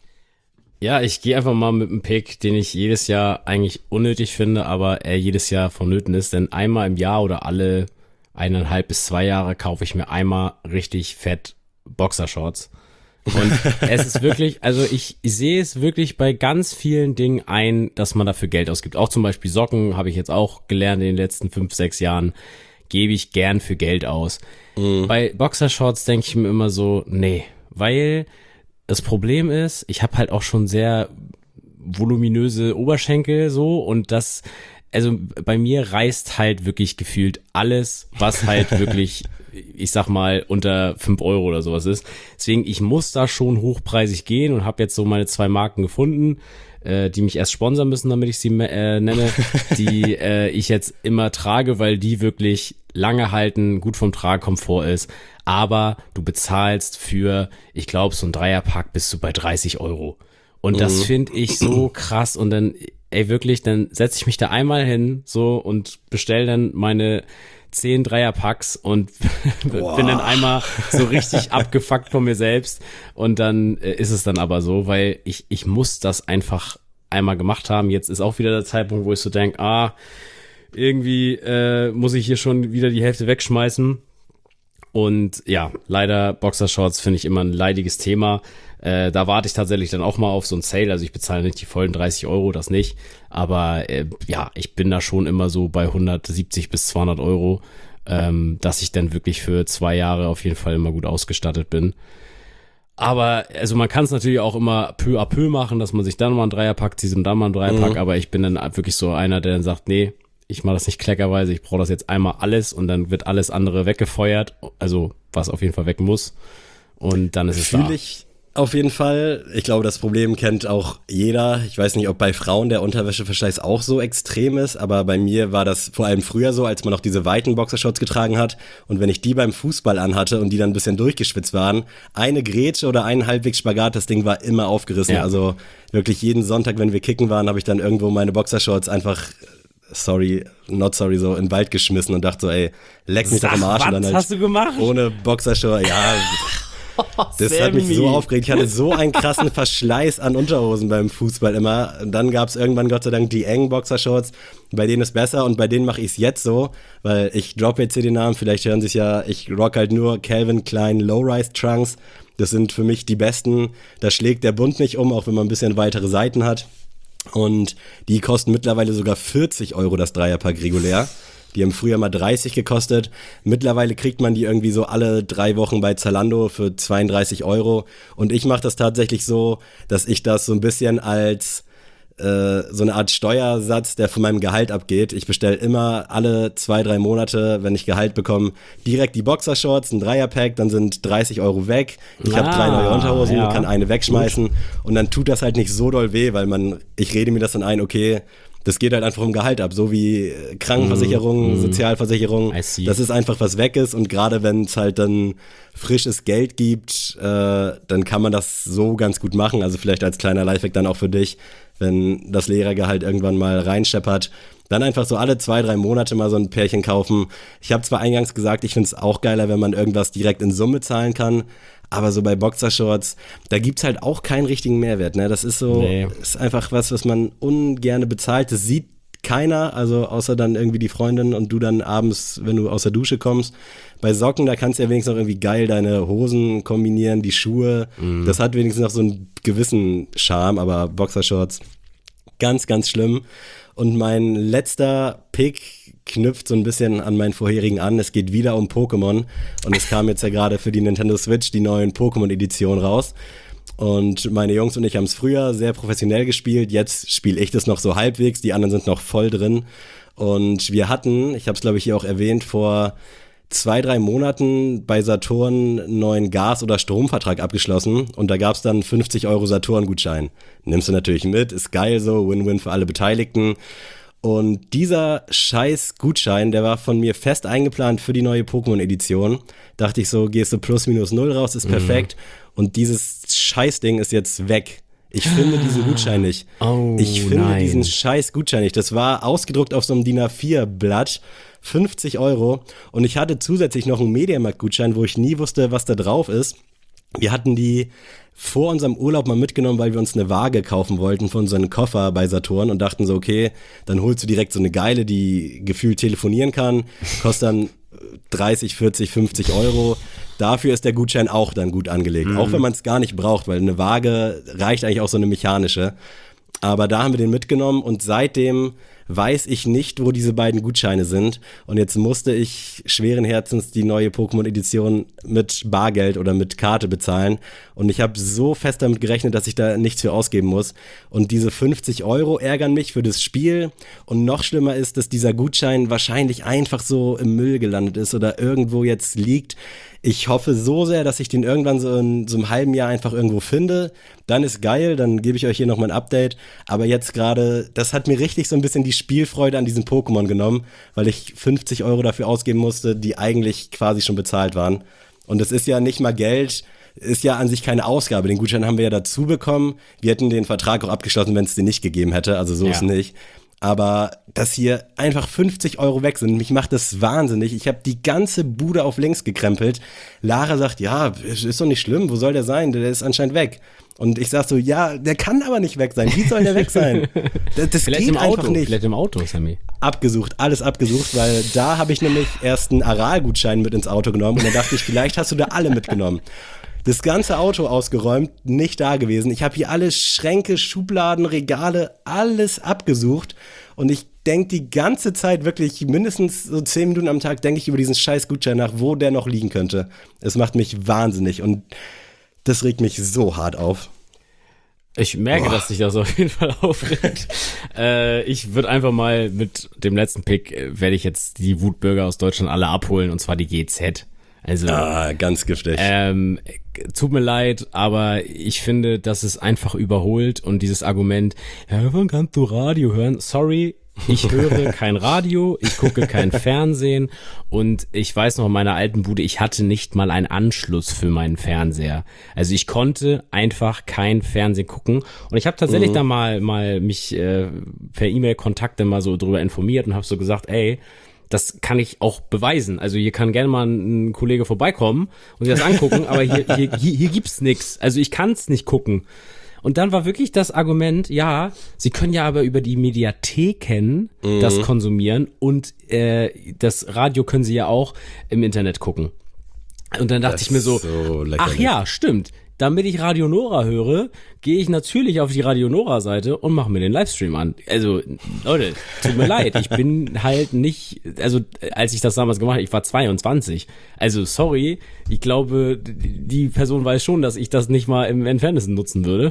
Ja, ich gehe einfach mal mit einem Pick, den ich jedes Jahr eigentlich unnötig finde, aber er jedes Jahr vonnöten ist. Denn einmal im Jahr oder alle 1,5 bis 2 Jahre kaufe ich mir einmal richtig fett Boxershorts. Und es ist wirklich, also ich sehe es wirklich bei ganz vielen Dingen ein, dass man dafür Geld ausgibt. Auch zum Beispiel Socken habe ich jetzt auch gelernt in den letzten 5, 6 Jahren. Gebe ich gern für Geld aus. Bei Boxershorts denke ich mir immer so, nee, weil das Problem ist, ich habe halt auch schon sehr voluminöse Oberschenkel so und das, also bei mir reißt halt wirklich gefühlt alles, was halt wirklich, ich sag mal, unter 5 € oder sowas ist. Deswegen, ich muss da schon hochpreisig gehen und habe jetzt so meine 2 Marken gefunden, die mich erst sponsern müssen, damit ich sie nenne, die ich jetzt immer trage, weil die wirklich lange halten, gut vom Tragkomfort ist, aber du bezahlst für, ich glaube, so ein Dreierpack bist du bei 30 €. Und das finde ich so krass und dann, ey wirklich, dann setze ich mich da einmal hin so und bestell dann meine 10 Dreierpacks und bin dann einmal so richtig abgefuckt von mir selbst und dann ist es dann aber so, weil ich muss das einfach einmal gemacht haben. Jetzt ist auch wieder der Zeitpunkt, wo ich so denke, irgendwie muss ich hier schon wieder die Hälfte wegschmeißen. Und ja, leider Boxershorts finde ich immer ein leidiges Thema. Da warte ich tatsächlich dann auch mal auf so ein Sale. Also ich bezahle nicht die vollen 30 €, das nicht. Aber ja, ich bin da schon immer so bei 170 bis 200 €, dass ich dann wirklich für 2 Jahre auf jeden Fall immer gut ausgestattet bin. Aber, also man kann es natürlich auch immer peu à peu machen, dass man sich dann mal einen Dreierpack zieht und dann mal einen Dreierpack, aber ich bin dann wirklich so einer, der dann sagt, nee, ich mache das nicht kleckerweise, ich brauche das jetzt einmal alles und dann wird alles andere weggefeuert, also was auf jeden Fall weg muss und dann ist es da. Fühle ich auf jeden Fall. Ich glaube, das Problem kennt auch jeder. Ich weiß nicht, ob bei Frauen der Unterwäscheverschleiß auch so extrem ist, aber bei mir war das vor allem früher so, als man noch diese weiten Boxershorts getragen hat und wenn ich die beim Fußball anhatte und die dann ein bisschen durchgeschwitzt waren, eine Grätsche oder einen halbwegs Spagat, das Ding war immer aufgerissen. Ja. Also wirklich jeden Sonntag, wenn wir kicken waren, habe ich dann irgendwo meine Boxershorts einfach sorry, not sorry, so in den Wald geschmissen und dachte so, ey, leck mich doch im Arsch. Was und dann halt hast du gemacht? Ohne Boxershort, ja. Das hat mich so aufgeregt. Ich hatte so einen krassen Verschleiß an Unterhosen beim Fußball immer. Und dann gab es irgendwann Gott sei Dank die engen Boxershorts. Bei denen ist besser und bei denen mache ich es jetzt so, weil ich droppe jetzt hier den Namen, vielleicht hören Sie es ja, ich rock halt nur Calvin Klein Low-Rise Trunks. Das sind für mich die besten. Da schlägt der Bund nicht um, auch wenn man ein bisschen weitere Seiten hat. Und die kosten mittlerweile sogar 40 € das Dreierpack regulär. Die haben früher mal 30 gekostet. Mittlerweile kriegt man die irgendwie so alle 3 Wochen bei Zalando für 32 €. Und ich mache das tatsächlich so, dass ich das so ein bisschen als so eine Art Steuersatz, der von meinem Gehalt abgeht. Ich bestelle immer alle 2-3 Monate, wenn ich Gehalt bekomme, direkt die Boxershorts, ein Dreierpack, dann sind 30 € weg. Ich habe 3 neue Unterhosen, kann eine wegschmeißen. Gut. Und dann tut das halt nicht so doll weh, weil ich rede mir das dann ein, okay, das geht halt einfach vom Gehalt ab, so wie Krankenversicherung, Sozialversicherung. Das ist einfach, was weg ist und gerade wenn es halt dann frisches Geld gibt, dann kann man das so ganz gut machen. Also vielleicht als kleiner Lifehack dann auch für dich, wenn das Lehrergehalt irgendwann mal reinscheppert, dann einfach so alle 2-3 Monate mal so ein Pärchen kaufen. Ich habe zwar eingangs gesagt, ich finde es auch geiler, wenn man irgendwas direkt in Summe zahlen kann, aber so bei Boxershorts, da gibt's halt auch keinen richtigen Mehrwert, ne? Das ist so, ist einfach was man ungerne bezahlt. Das sieht keiner, also außer dann irgendwie die Freundin und du dann abends, wenn du aus der Dusche kommst. Bei Socken, da kannst du ja wenigstens noch irgendwie geil deine Hosen kombinieren, die Schuhe. Das hat wenigstens noch so einen gewissen Charme, aber Boxershorts, ganz, ganz schlimm. Und mein letzter Pick knüpft so ein bisschen an meinen vorherigen an. Es geht wieder um Pokémon und es kam jetzt ja gerade für die Nintendo Switch die neuen Pokémon-Editionen raus. Und meine Jungs und ich haben es früher sehr professionell gespielt. Jetzt spiele ich das noch so halbwegs. Die anderen sind noch voll drin. Und wir hatten, ich habe es glaube ich hier auch erwähnt, vor 2-3 Monaten bei Saturn einen neuen Gas- oder Stromvertrag abgeschlossen. Und da gab es dann 50 € Saturn-Gutschein. Nimmst du natürlich mit, ist geil so, Win-Win für alle Beteiligten. Und dieser scheiß Gutschein, der war von mir fest eingeplant für die neue Pokémon-Edition. Dachte ich so, gehst du plus minus 0 raus, ist perfekt. Und dieses Scheißding ist jetzt weg. Ich finde diesen Gutschein nicht. Ich finde diesen scheiß Gutschein nicht. Das war ausgedruckt auf so einem DIN A4-Blatt. 50 € und ich hatte zusätzlich noch einen Mediamarkt-Gutschein, wo ich nie wusste, was da drauf ist. Wir hatten die vor unserem Urlaub mal mitgenommen, weil wir uns eine Waage kaufen wollten für unseren Koffer bei Saturn und dachten so, okay, dann holst du direkt so eine geile, die gefühlt telefonieren kann, kostet dann 30, 40, 50 €. Dafür ist der Gutschein auch dann gut angelegt, auch wenn man es gar nicht braucht, weil eine Waage reicht eigentlich auch so eine mechanische. Aber da haben wir den mitgenommen und seitdem weiß ich nicht, wo diese beiden Gutscheine sind. Und jetzt musste ich schweren Herzens die neue Pokémon-Edition mit Bargeld oder mit Karte bezahlen. Und ich habe so fest damit gerechnet, dass ich da nichts für ausgeben muss. Und diese 50 € ärgern mich für das Spiel. Und noch schlimmer ist, dass dieser Gutschein wahrscheinlich einfach so im Müll gelandet ist oder irgendwo jetzt liegt. Ich hoffe so sehr, dass ich den irgendwann so in so einem halben Jahr einfach irgendwo finde. Dann ist geil, dann gebe ich euch hier noch mal ein Update. Aber jetzt gerade, das hat mir richtig so ein bisschen die Spielfreude an diesen Pokémon genommen, weil ich 50 € dafür ausgeben musste, die eigentlich quasi schon bezahlt waren. Und das ist ja nicht mal Geld, ist ja an sich keine Ausgabe. Den Gutschein haben wir ja dazu bekommen. Wir hätten den Vertrag auch abgeschlossen, wenn es den nicht gegeben hätte. Also so ist nicht. Aber dass hier einfach 50 € weg sind, mich macht das wahnsinnig. Ich habe die ganze Bude auf links gekrempelt. Lara sagt, ja, ist doch nicht schlimm, wo soll der sein? Der ist anscheinend weg. Und ich sag so, ja, der kann aber nicht weg sein. Wie soll der weg sein? Das vielleicht geht im Auto, einfach nicht. Vielleicht im Auto, Sammy. Abgesucht, alles abgesucht, weil da habe ich nämlich erst einen Aral-Gutschein mit ins Auto genommen und dann dachte ich, vielleicht hast du da alle mitgenommen. Das ganze Auto ausgeräumt, nicht da gewesen. Ich habe hier alle Schränke, Schubladen, Regale, alles abgesucht und ich denke die ganze Zeit wirklich mindestens so 10 Minuten am Tag denke ich über diesen scheiß Gutschein nach, wo der noch liegen könnte. Es macht mich wahnsinnig und Das regt mich so hart auf. Ich merke, dass sich das auf jeden Fall aufregt. Ich würde einfach mal mit dem letzten Pick, werde ich jetzt die Wutbürger aus Deutschland alle abholen, und zwar die GZ. Also ganz giftig. Tut mir leid, aber ich finde, das ist einfach überholt, und dieses Argument, ja, wann kannst du Radio hören? Sorry, ich höre kein Radio, ich gucke kein Fernsehen, und ich weiß noch, in meiner alten Bude, ich hatte nicht mal einen Anschluss für meinen Fernseher. Also ich konnte einfach kein Fernsehen gucken, und ich habe tatsächlich da mal mich per E-Mail-Kontakte mal so drüber informiert und habe so gesagt, ey, das kann ich auch beweisen. Also hier kann gerne mal ein Kollege vorbeikommen und sich das angucken, aber hier gibt's nix. Also ich kann's nicht gucken. Und dann war wirklich das Argument, ja, Sie können ja aber über die Mediatheken das konsumieren, und das Radio können Sie ja auch im Internet gucken. Und dann dachte ich mir so ach ja, stimmt. Damit ich Radio Nora höre, gehe ich natürlich auf die Radio Nora Seite und mache mir den Livestream an. Also, Leute, tut mir leid, ich bin halt nicht, also als ich das damals gemacht habe, ich war 22. Also, sorry, ich glaube, die Person weiß schon, dass ich das nicht mal im Entferntesten nutzen würde.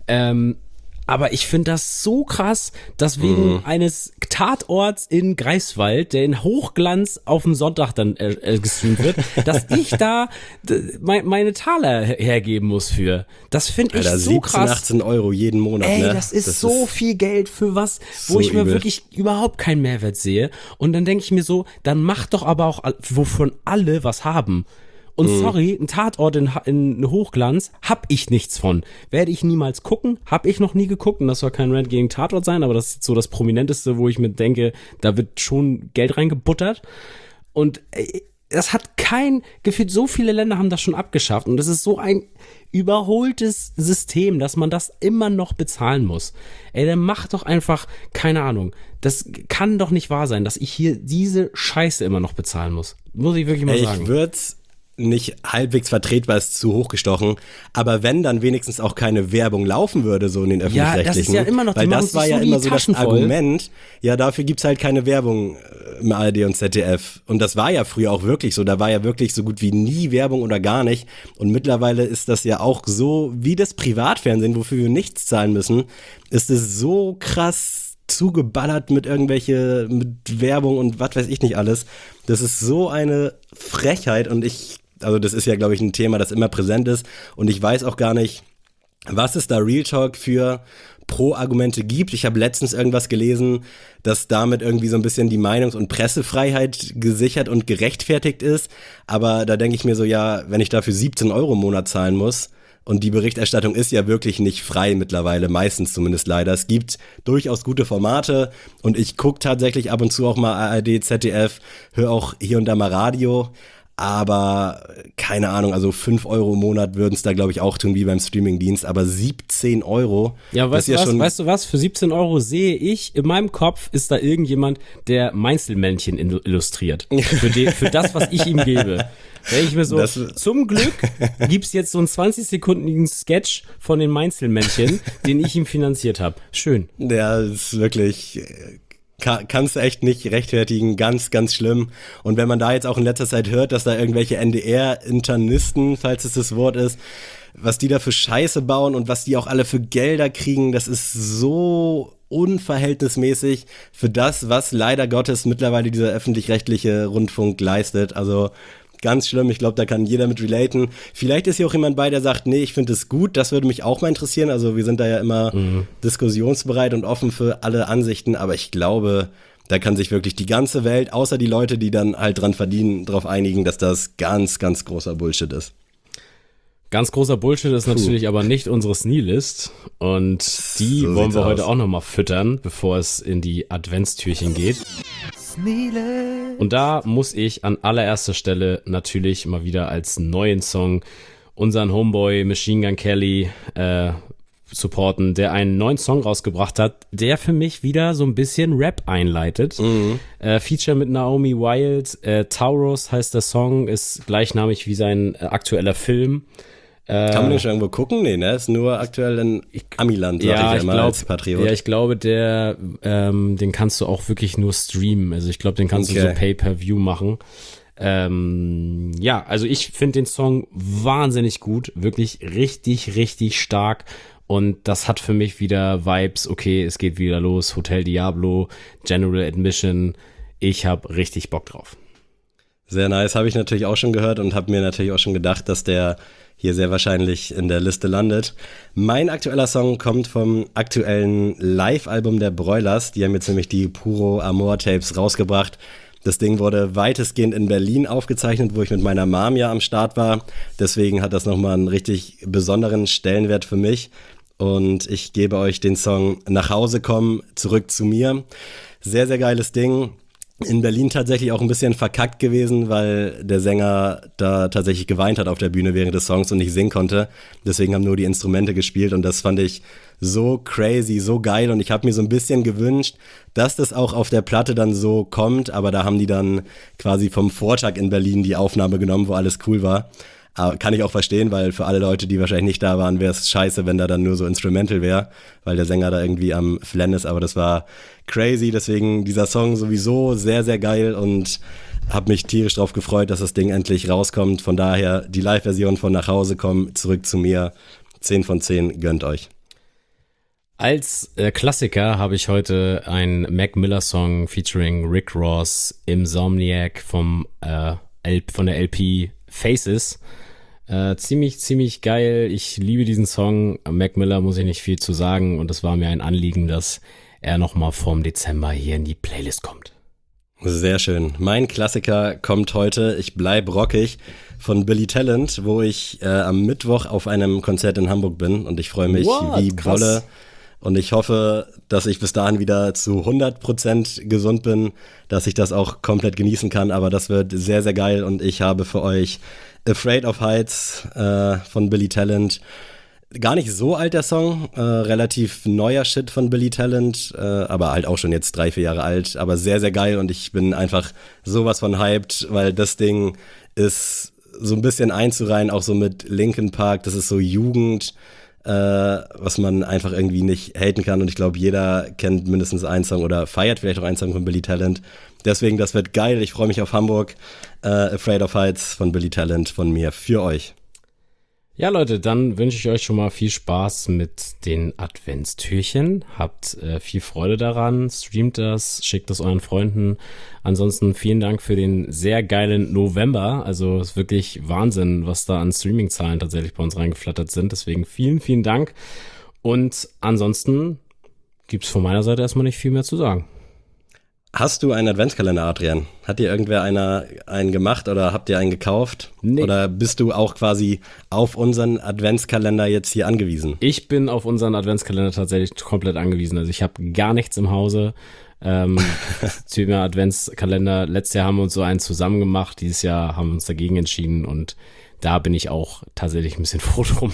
Aber ich finde das so krass, dass wegen eines Tatorts in Greifswald, der in Hochglanz auf dem Sonntag dann gestreamt wird, dass ich da meine Taler hergeben muss für. Das finde ich so 17, krass. 18 Euro jeden Monat. Ey, ne? das ist so viel Geld für was, wo so ich mir übel. wirklich überhaupt keinen Mehrwert sehe. Und dann denke ich mir so, dann mach doch aber auch, wovon alle was haben. Und sorry, ein Tatort in Hochglanz hab ich nichts von. Werde ich niemals gucken, hab ich noch nie geguckt, und das soll kein Rant gegen Tatort sein, aber das ist so das Prominenteste, wo ich mir denke, da wird schon Geld reingebuttert. Und das hat gefühlt so viele Länder haben das schon abgeschafft, und das ist so ein überholtes System, dass man das immer noch bezahlen muss. Ey, dann mach doch einfach, keine Ahnung, das kann doch nicht wahr sein, dass ich hier diese Scheiße immer noch bezahlen muss. Muss ich wirklich mal sagen. Ich würd's nicht halbwegs vertretbar, ist zu hochgestochen, aber wenn dann wenigstens auch keine Werbung laufen würde, so in den öffentlich-rechtlichen. Ja, das ist ja immer noch, die weil machen das war sich ja so die immer so das Taschen voll. Argument, ja, dafür gibt's halt keine Werbung im ARD und ZDF. Und das war ja früher auch wirklich so, da war ja wirklich so gut wie nie Werbung oder gar nicht. Und mittlerweile ist das ja auch so wie das Privatfernsehen, wofür wir nichts zahlen müssen, ist es so krass zugeballert mit mit Werbung und was weiß ich nicht alles. Das ist so eine Frechheit, und also das ist ja, glaube ich, ein Thema, das immer präsent ist, und ich weiß auch gar nicht, was es da Real Talk für Pro-Argumente gibt. Ich habe letztens irgendwas gelesen, dass damit irgendwie so ein bisschen die Meinungs- und Pressefreiheit gesichert und gerechtfertigt ist, aber da denke ich mir so, ja, wenn ich dafür 17 Euro im Monat zahlen muss, und die Berichterstattung ist ja wirklich nicht frei mittlerweile, meistens zumindest leider. Es gibt durchaus gute Formate, und ich gucke tatsächlich ab und zu auch mal ARD, ZDF, höre auch hier und da mal Radio, aber keine Ahnung, also 5 Euro im Monat würden es da, glaube ich, auch tun wie beim Streamingdienst, aber 17 Euro. Ja, das ist ja schon weißt du was? Für 17 Euro sehe ich, in meinem Kopf ist da irgendjemand, der Mainzelmännchen illustriert. Für das, was ich ihm gebe. Wenn ich mir so, zum Glück gibt's jetzt so einen 20-sekündigen Sketch von den Mainzelmännchen, den ich ihm finanziert habe. Schön. Ja, das ist wirklich, kannst du echt nicht rechtfertigen, ganz, ganz schlimm. Und wenn man da jetzt auch in letzter Zeit hört, dass da irgendwelche NDR-Internisten, falls es das Wort ist, was die da für Scheiße bauen und was die auch alle für Gelder kriegen, das ist so unverhältnismäßig für das, was leider Gottes mittlerweile dieser öffentlich-rechtliche Rundfunk leistet. Also ganz schlimm, ich glaube, da kann jeder mit relaten. Vielleicht ist hier auch jemand bei, der sagt, nee, ich finde es gut, das würde mich auch mal interessieren. Also wir sind da ja immer diskussionsbereit und offen für alle Ansichten, aber ich glaube, da kann sich wirklich die ganze Welt, außer die Leute, die dann halt dran verdienen, darauf einigen, dass das ganz, ganz großer Bullshit ist. Ganz großer Bullshit ist natürlich aber nicht unsere Sneelist, und die So wollen wir sieht's heute aus. auch nochmal füttern, bevor es in die Adventstürchen geht. Und da muss ich an allererster Stelle natürlich mal wieder als neuen Song unseren Homeboy Machine Gun Kelly supporten, der einen neuen Song rausgebracht hat, der für mich wieder so ein bisschen Rap einleitet. Feature mit Naomi Wild, Taurus heißt der Song, ist gleichnamig wie sein aktueller Film. Kann man den schon irgendwo gucken? Nee, ne? Ist nur aktuell in Amiland, sag ich ja immer als Patriot. Ja, ich glaube, den kannst du auch wirklich nur streamen. Also ich glaube, den kannst du so Pay-per-View machen. Ja, also ich finde den Song wahnsinnig gut, wirklich richtig, richtig stark. Und das hat für mich wieder Vibes, okay, es geht wieder los, Hotel Diablo, General Admission. Ich habe richtig Bock drauf. Sehr nice, habe ich natürlich auch schon gehört und habe mir natürlich auch schon gedacht, dass der hier sehr wahrscheinlich in der Liste landet. Mein aktueller Song kommt vom aktuellen Live-Album der Broilers. Die haben jetzt nämlich die Puro Amor Tapes rausgebracht. Das Ding wurde weitestgehend in Berlin aufgezeichnet, wo ich mit meiner Mom ja am Start war. Deswegen hat das nochmal einen richtig besonderen Stellenwert für mich. Und ich gebe euch den Song Nach Hause kommen, zurück zu mir. Sehr, sehr geiles Ding. In Berlin tatsächlich auch ein bisschen verkackt gewesen, weil der Sänger da tatsächlich geweint hat auf der Bühne während des Songs und nicht singen konnte. Deswegen haben nur die Instrumente gespielt und das fand ich so crazy, so geil und ich habe mir so ein bisschen gewünscht, dass das auch auf der Platte dann so kommt, aber da haben die dann quasi vom Vortag in Berlin die Aufnahme genommen, wo alles cool war. Aber kann ich auch verstehen, weil für alle Leute, die wahrscheinlich nicht da waren, wäre es scheiße, wenn da dann nur so Instrumental wäre, weil der Sänger da irgendwie am Flennen ist, aber das war crazy, deswegen dieser Song sowieso sehr, sehr geil und habe mich tierisch drauf gefreut, dass das Ding endlich rauskommt. Von daher die Live-Version von Nach Hause kommen, zurück zu mir, 10 von 10, gönnt euch. Als Klassiker habe ich heute einen Mac Miller Song featuring Rick Ross, Insomniac von der LP Faces. Ziemlich geil. Ich liebe diesen Song. Mac Miller muss ich nicht viel zu sagen und es war mir ein Anliegen, dass er nochmal vorm Dezember hier in die Playlist kommt. Sehr schön. Mein Klassiker kommt heute, ich bleib rockig, von Billy Talent, wo ich am Mittwoch auf einem Konzert in Hamburg bin und ich freue mich wie Bolle. Und ich hoffe, dass ich bis dahin wieder zu 100% gesund bin, dass ich das auch komplett genießen kann. Aber das wird sehr, sehr geil. Und ich habe für euch Afraid of Heights von Billy Talent. Gar nicht so alt der Song, relativ neuer Shit von Billy Talent, aber halt auch schon jetzt 3-4 Jahre alt. Aber sehr, sehr geil und ich bin einfach sowas von hyped, weil das Ding ist so ein bisschen einzureihen, auch so mit Linkin Park. Das ist so Jugend, was man einfach irgendwie nicht haten kann und ich glaube, jeder kennt mindestens einen Song oder feiert vielleicht auch einen Song von Billy Talent. Deswegen, das wird geil. Ich freue mich auf Hamburg. Afraid of Heights von Billy Talent von mir für euch. Ja, Leute, dann wünsche ich euch schon mal viel Spaß mit den Adventstürchen. Habt viel Freude daran, streamt das, schickt es euren Freunden. Ansonsten vielen Dank für den sehr geilen November. Also es ist wirklich Wahnsinn, was da an Streaming-Zahlen tatsächlich bei uns reingeflattert sind. Deswegen vielen Dank. Und ansonsten gibt's von meiner Seite erstmal nicht viel mehr zu sagen. Hast du einen Adventskalender, Adrian? Hat dir irgendwer einen gemacht oder habt ihr einen gekauft? Nee. Oder bist du auch quasi auf unseren Adventskalender jetzt hier angewiesen? Ich bin auf unseren Adventskalender tatsächlich komplett angewiesen. Also ich habe gar nichts im Hause. Thema Adventskalender. Letztes Jahr haben wir uns so einen zusammen gemacht. Dieses Jahr haben wir uns dagegen entschieden und da bin ich auch tatsächlich ein bisschen froh drum.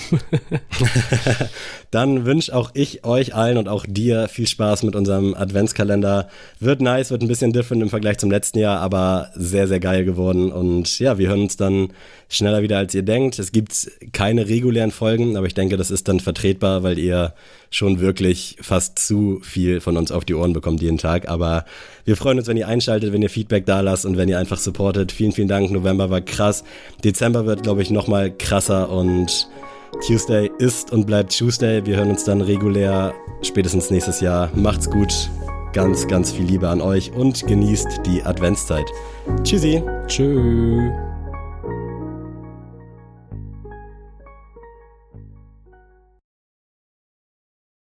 Dann wünsche auch ich euch allen und auch dir viel Spaß mit unserem Adventskalender. Wird nice, wird ein bisschen different im Vergleich zum letzten Jahr, aber sehr, sehr geil geworden. Und ja, wir hören uns dann schneller wieder, als ihr denkt. Es gibt keine regulären Folgen, aber ich denke, das ist dann vertretbar, weil ihr schon wirklich fast zu viel von uns auf die Ohren bekommt jeden Tag. Aber wir freuen uns, wenn ihr einschaltet, wenn ihr Feedback da lasst und wenn ihr einfach supportet. Vielen Dank. November war krass. Dezember wird, glaube ich, nochmal krasser und Tuesday ist und bleibt Tuesday. Wir hören uns dann regulär spätestens nächstes Jahr. Macht's gut. Ganz viel Liebe an euch und genießt die Adventszeit. Tschüssi. Tschüss.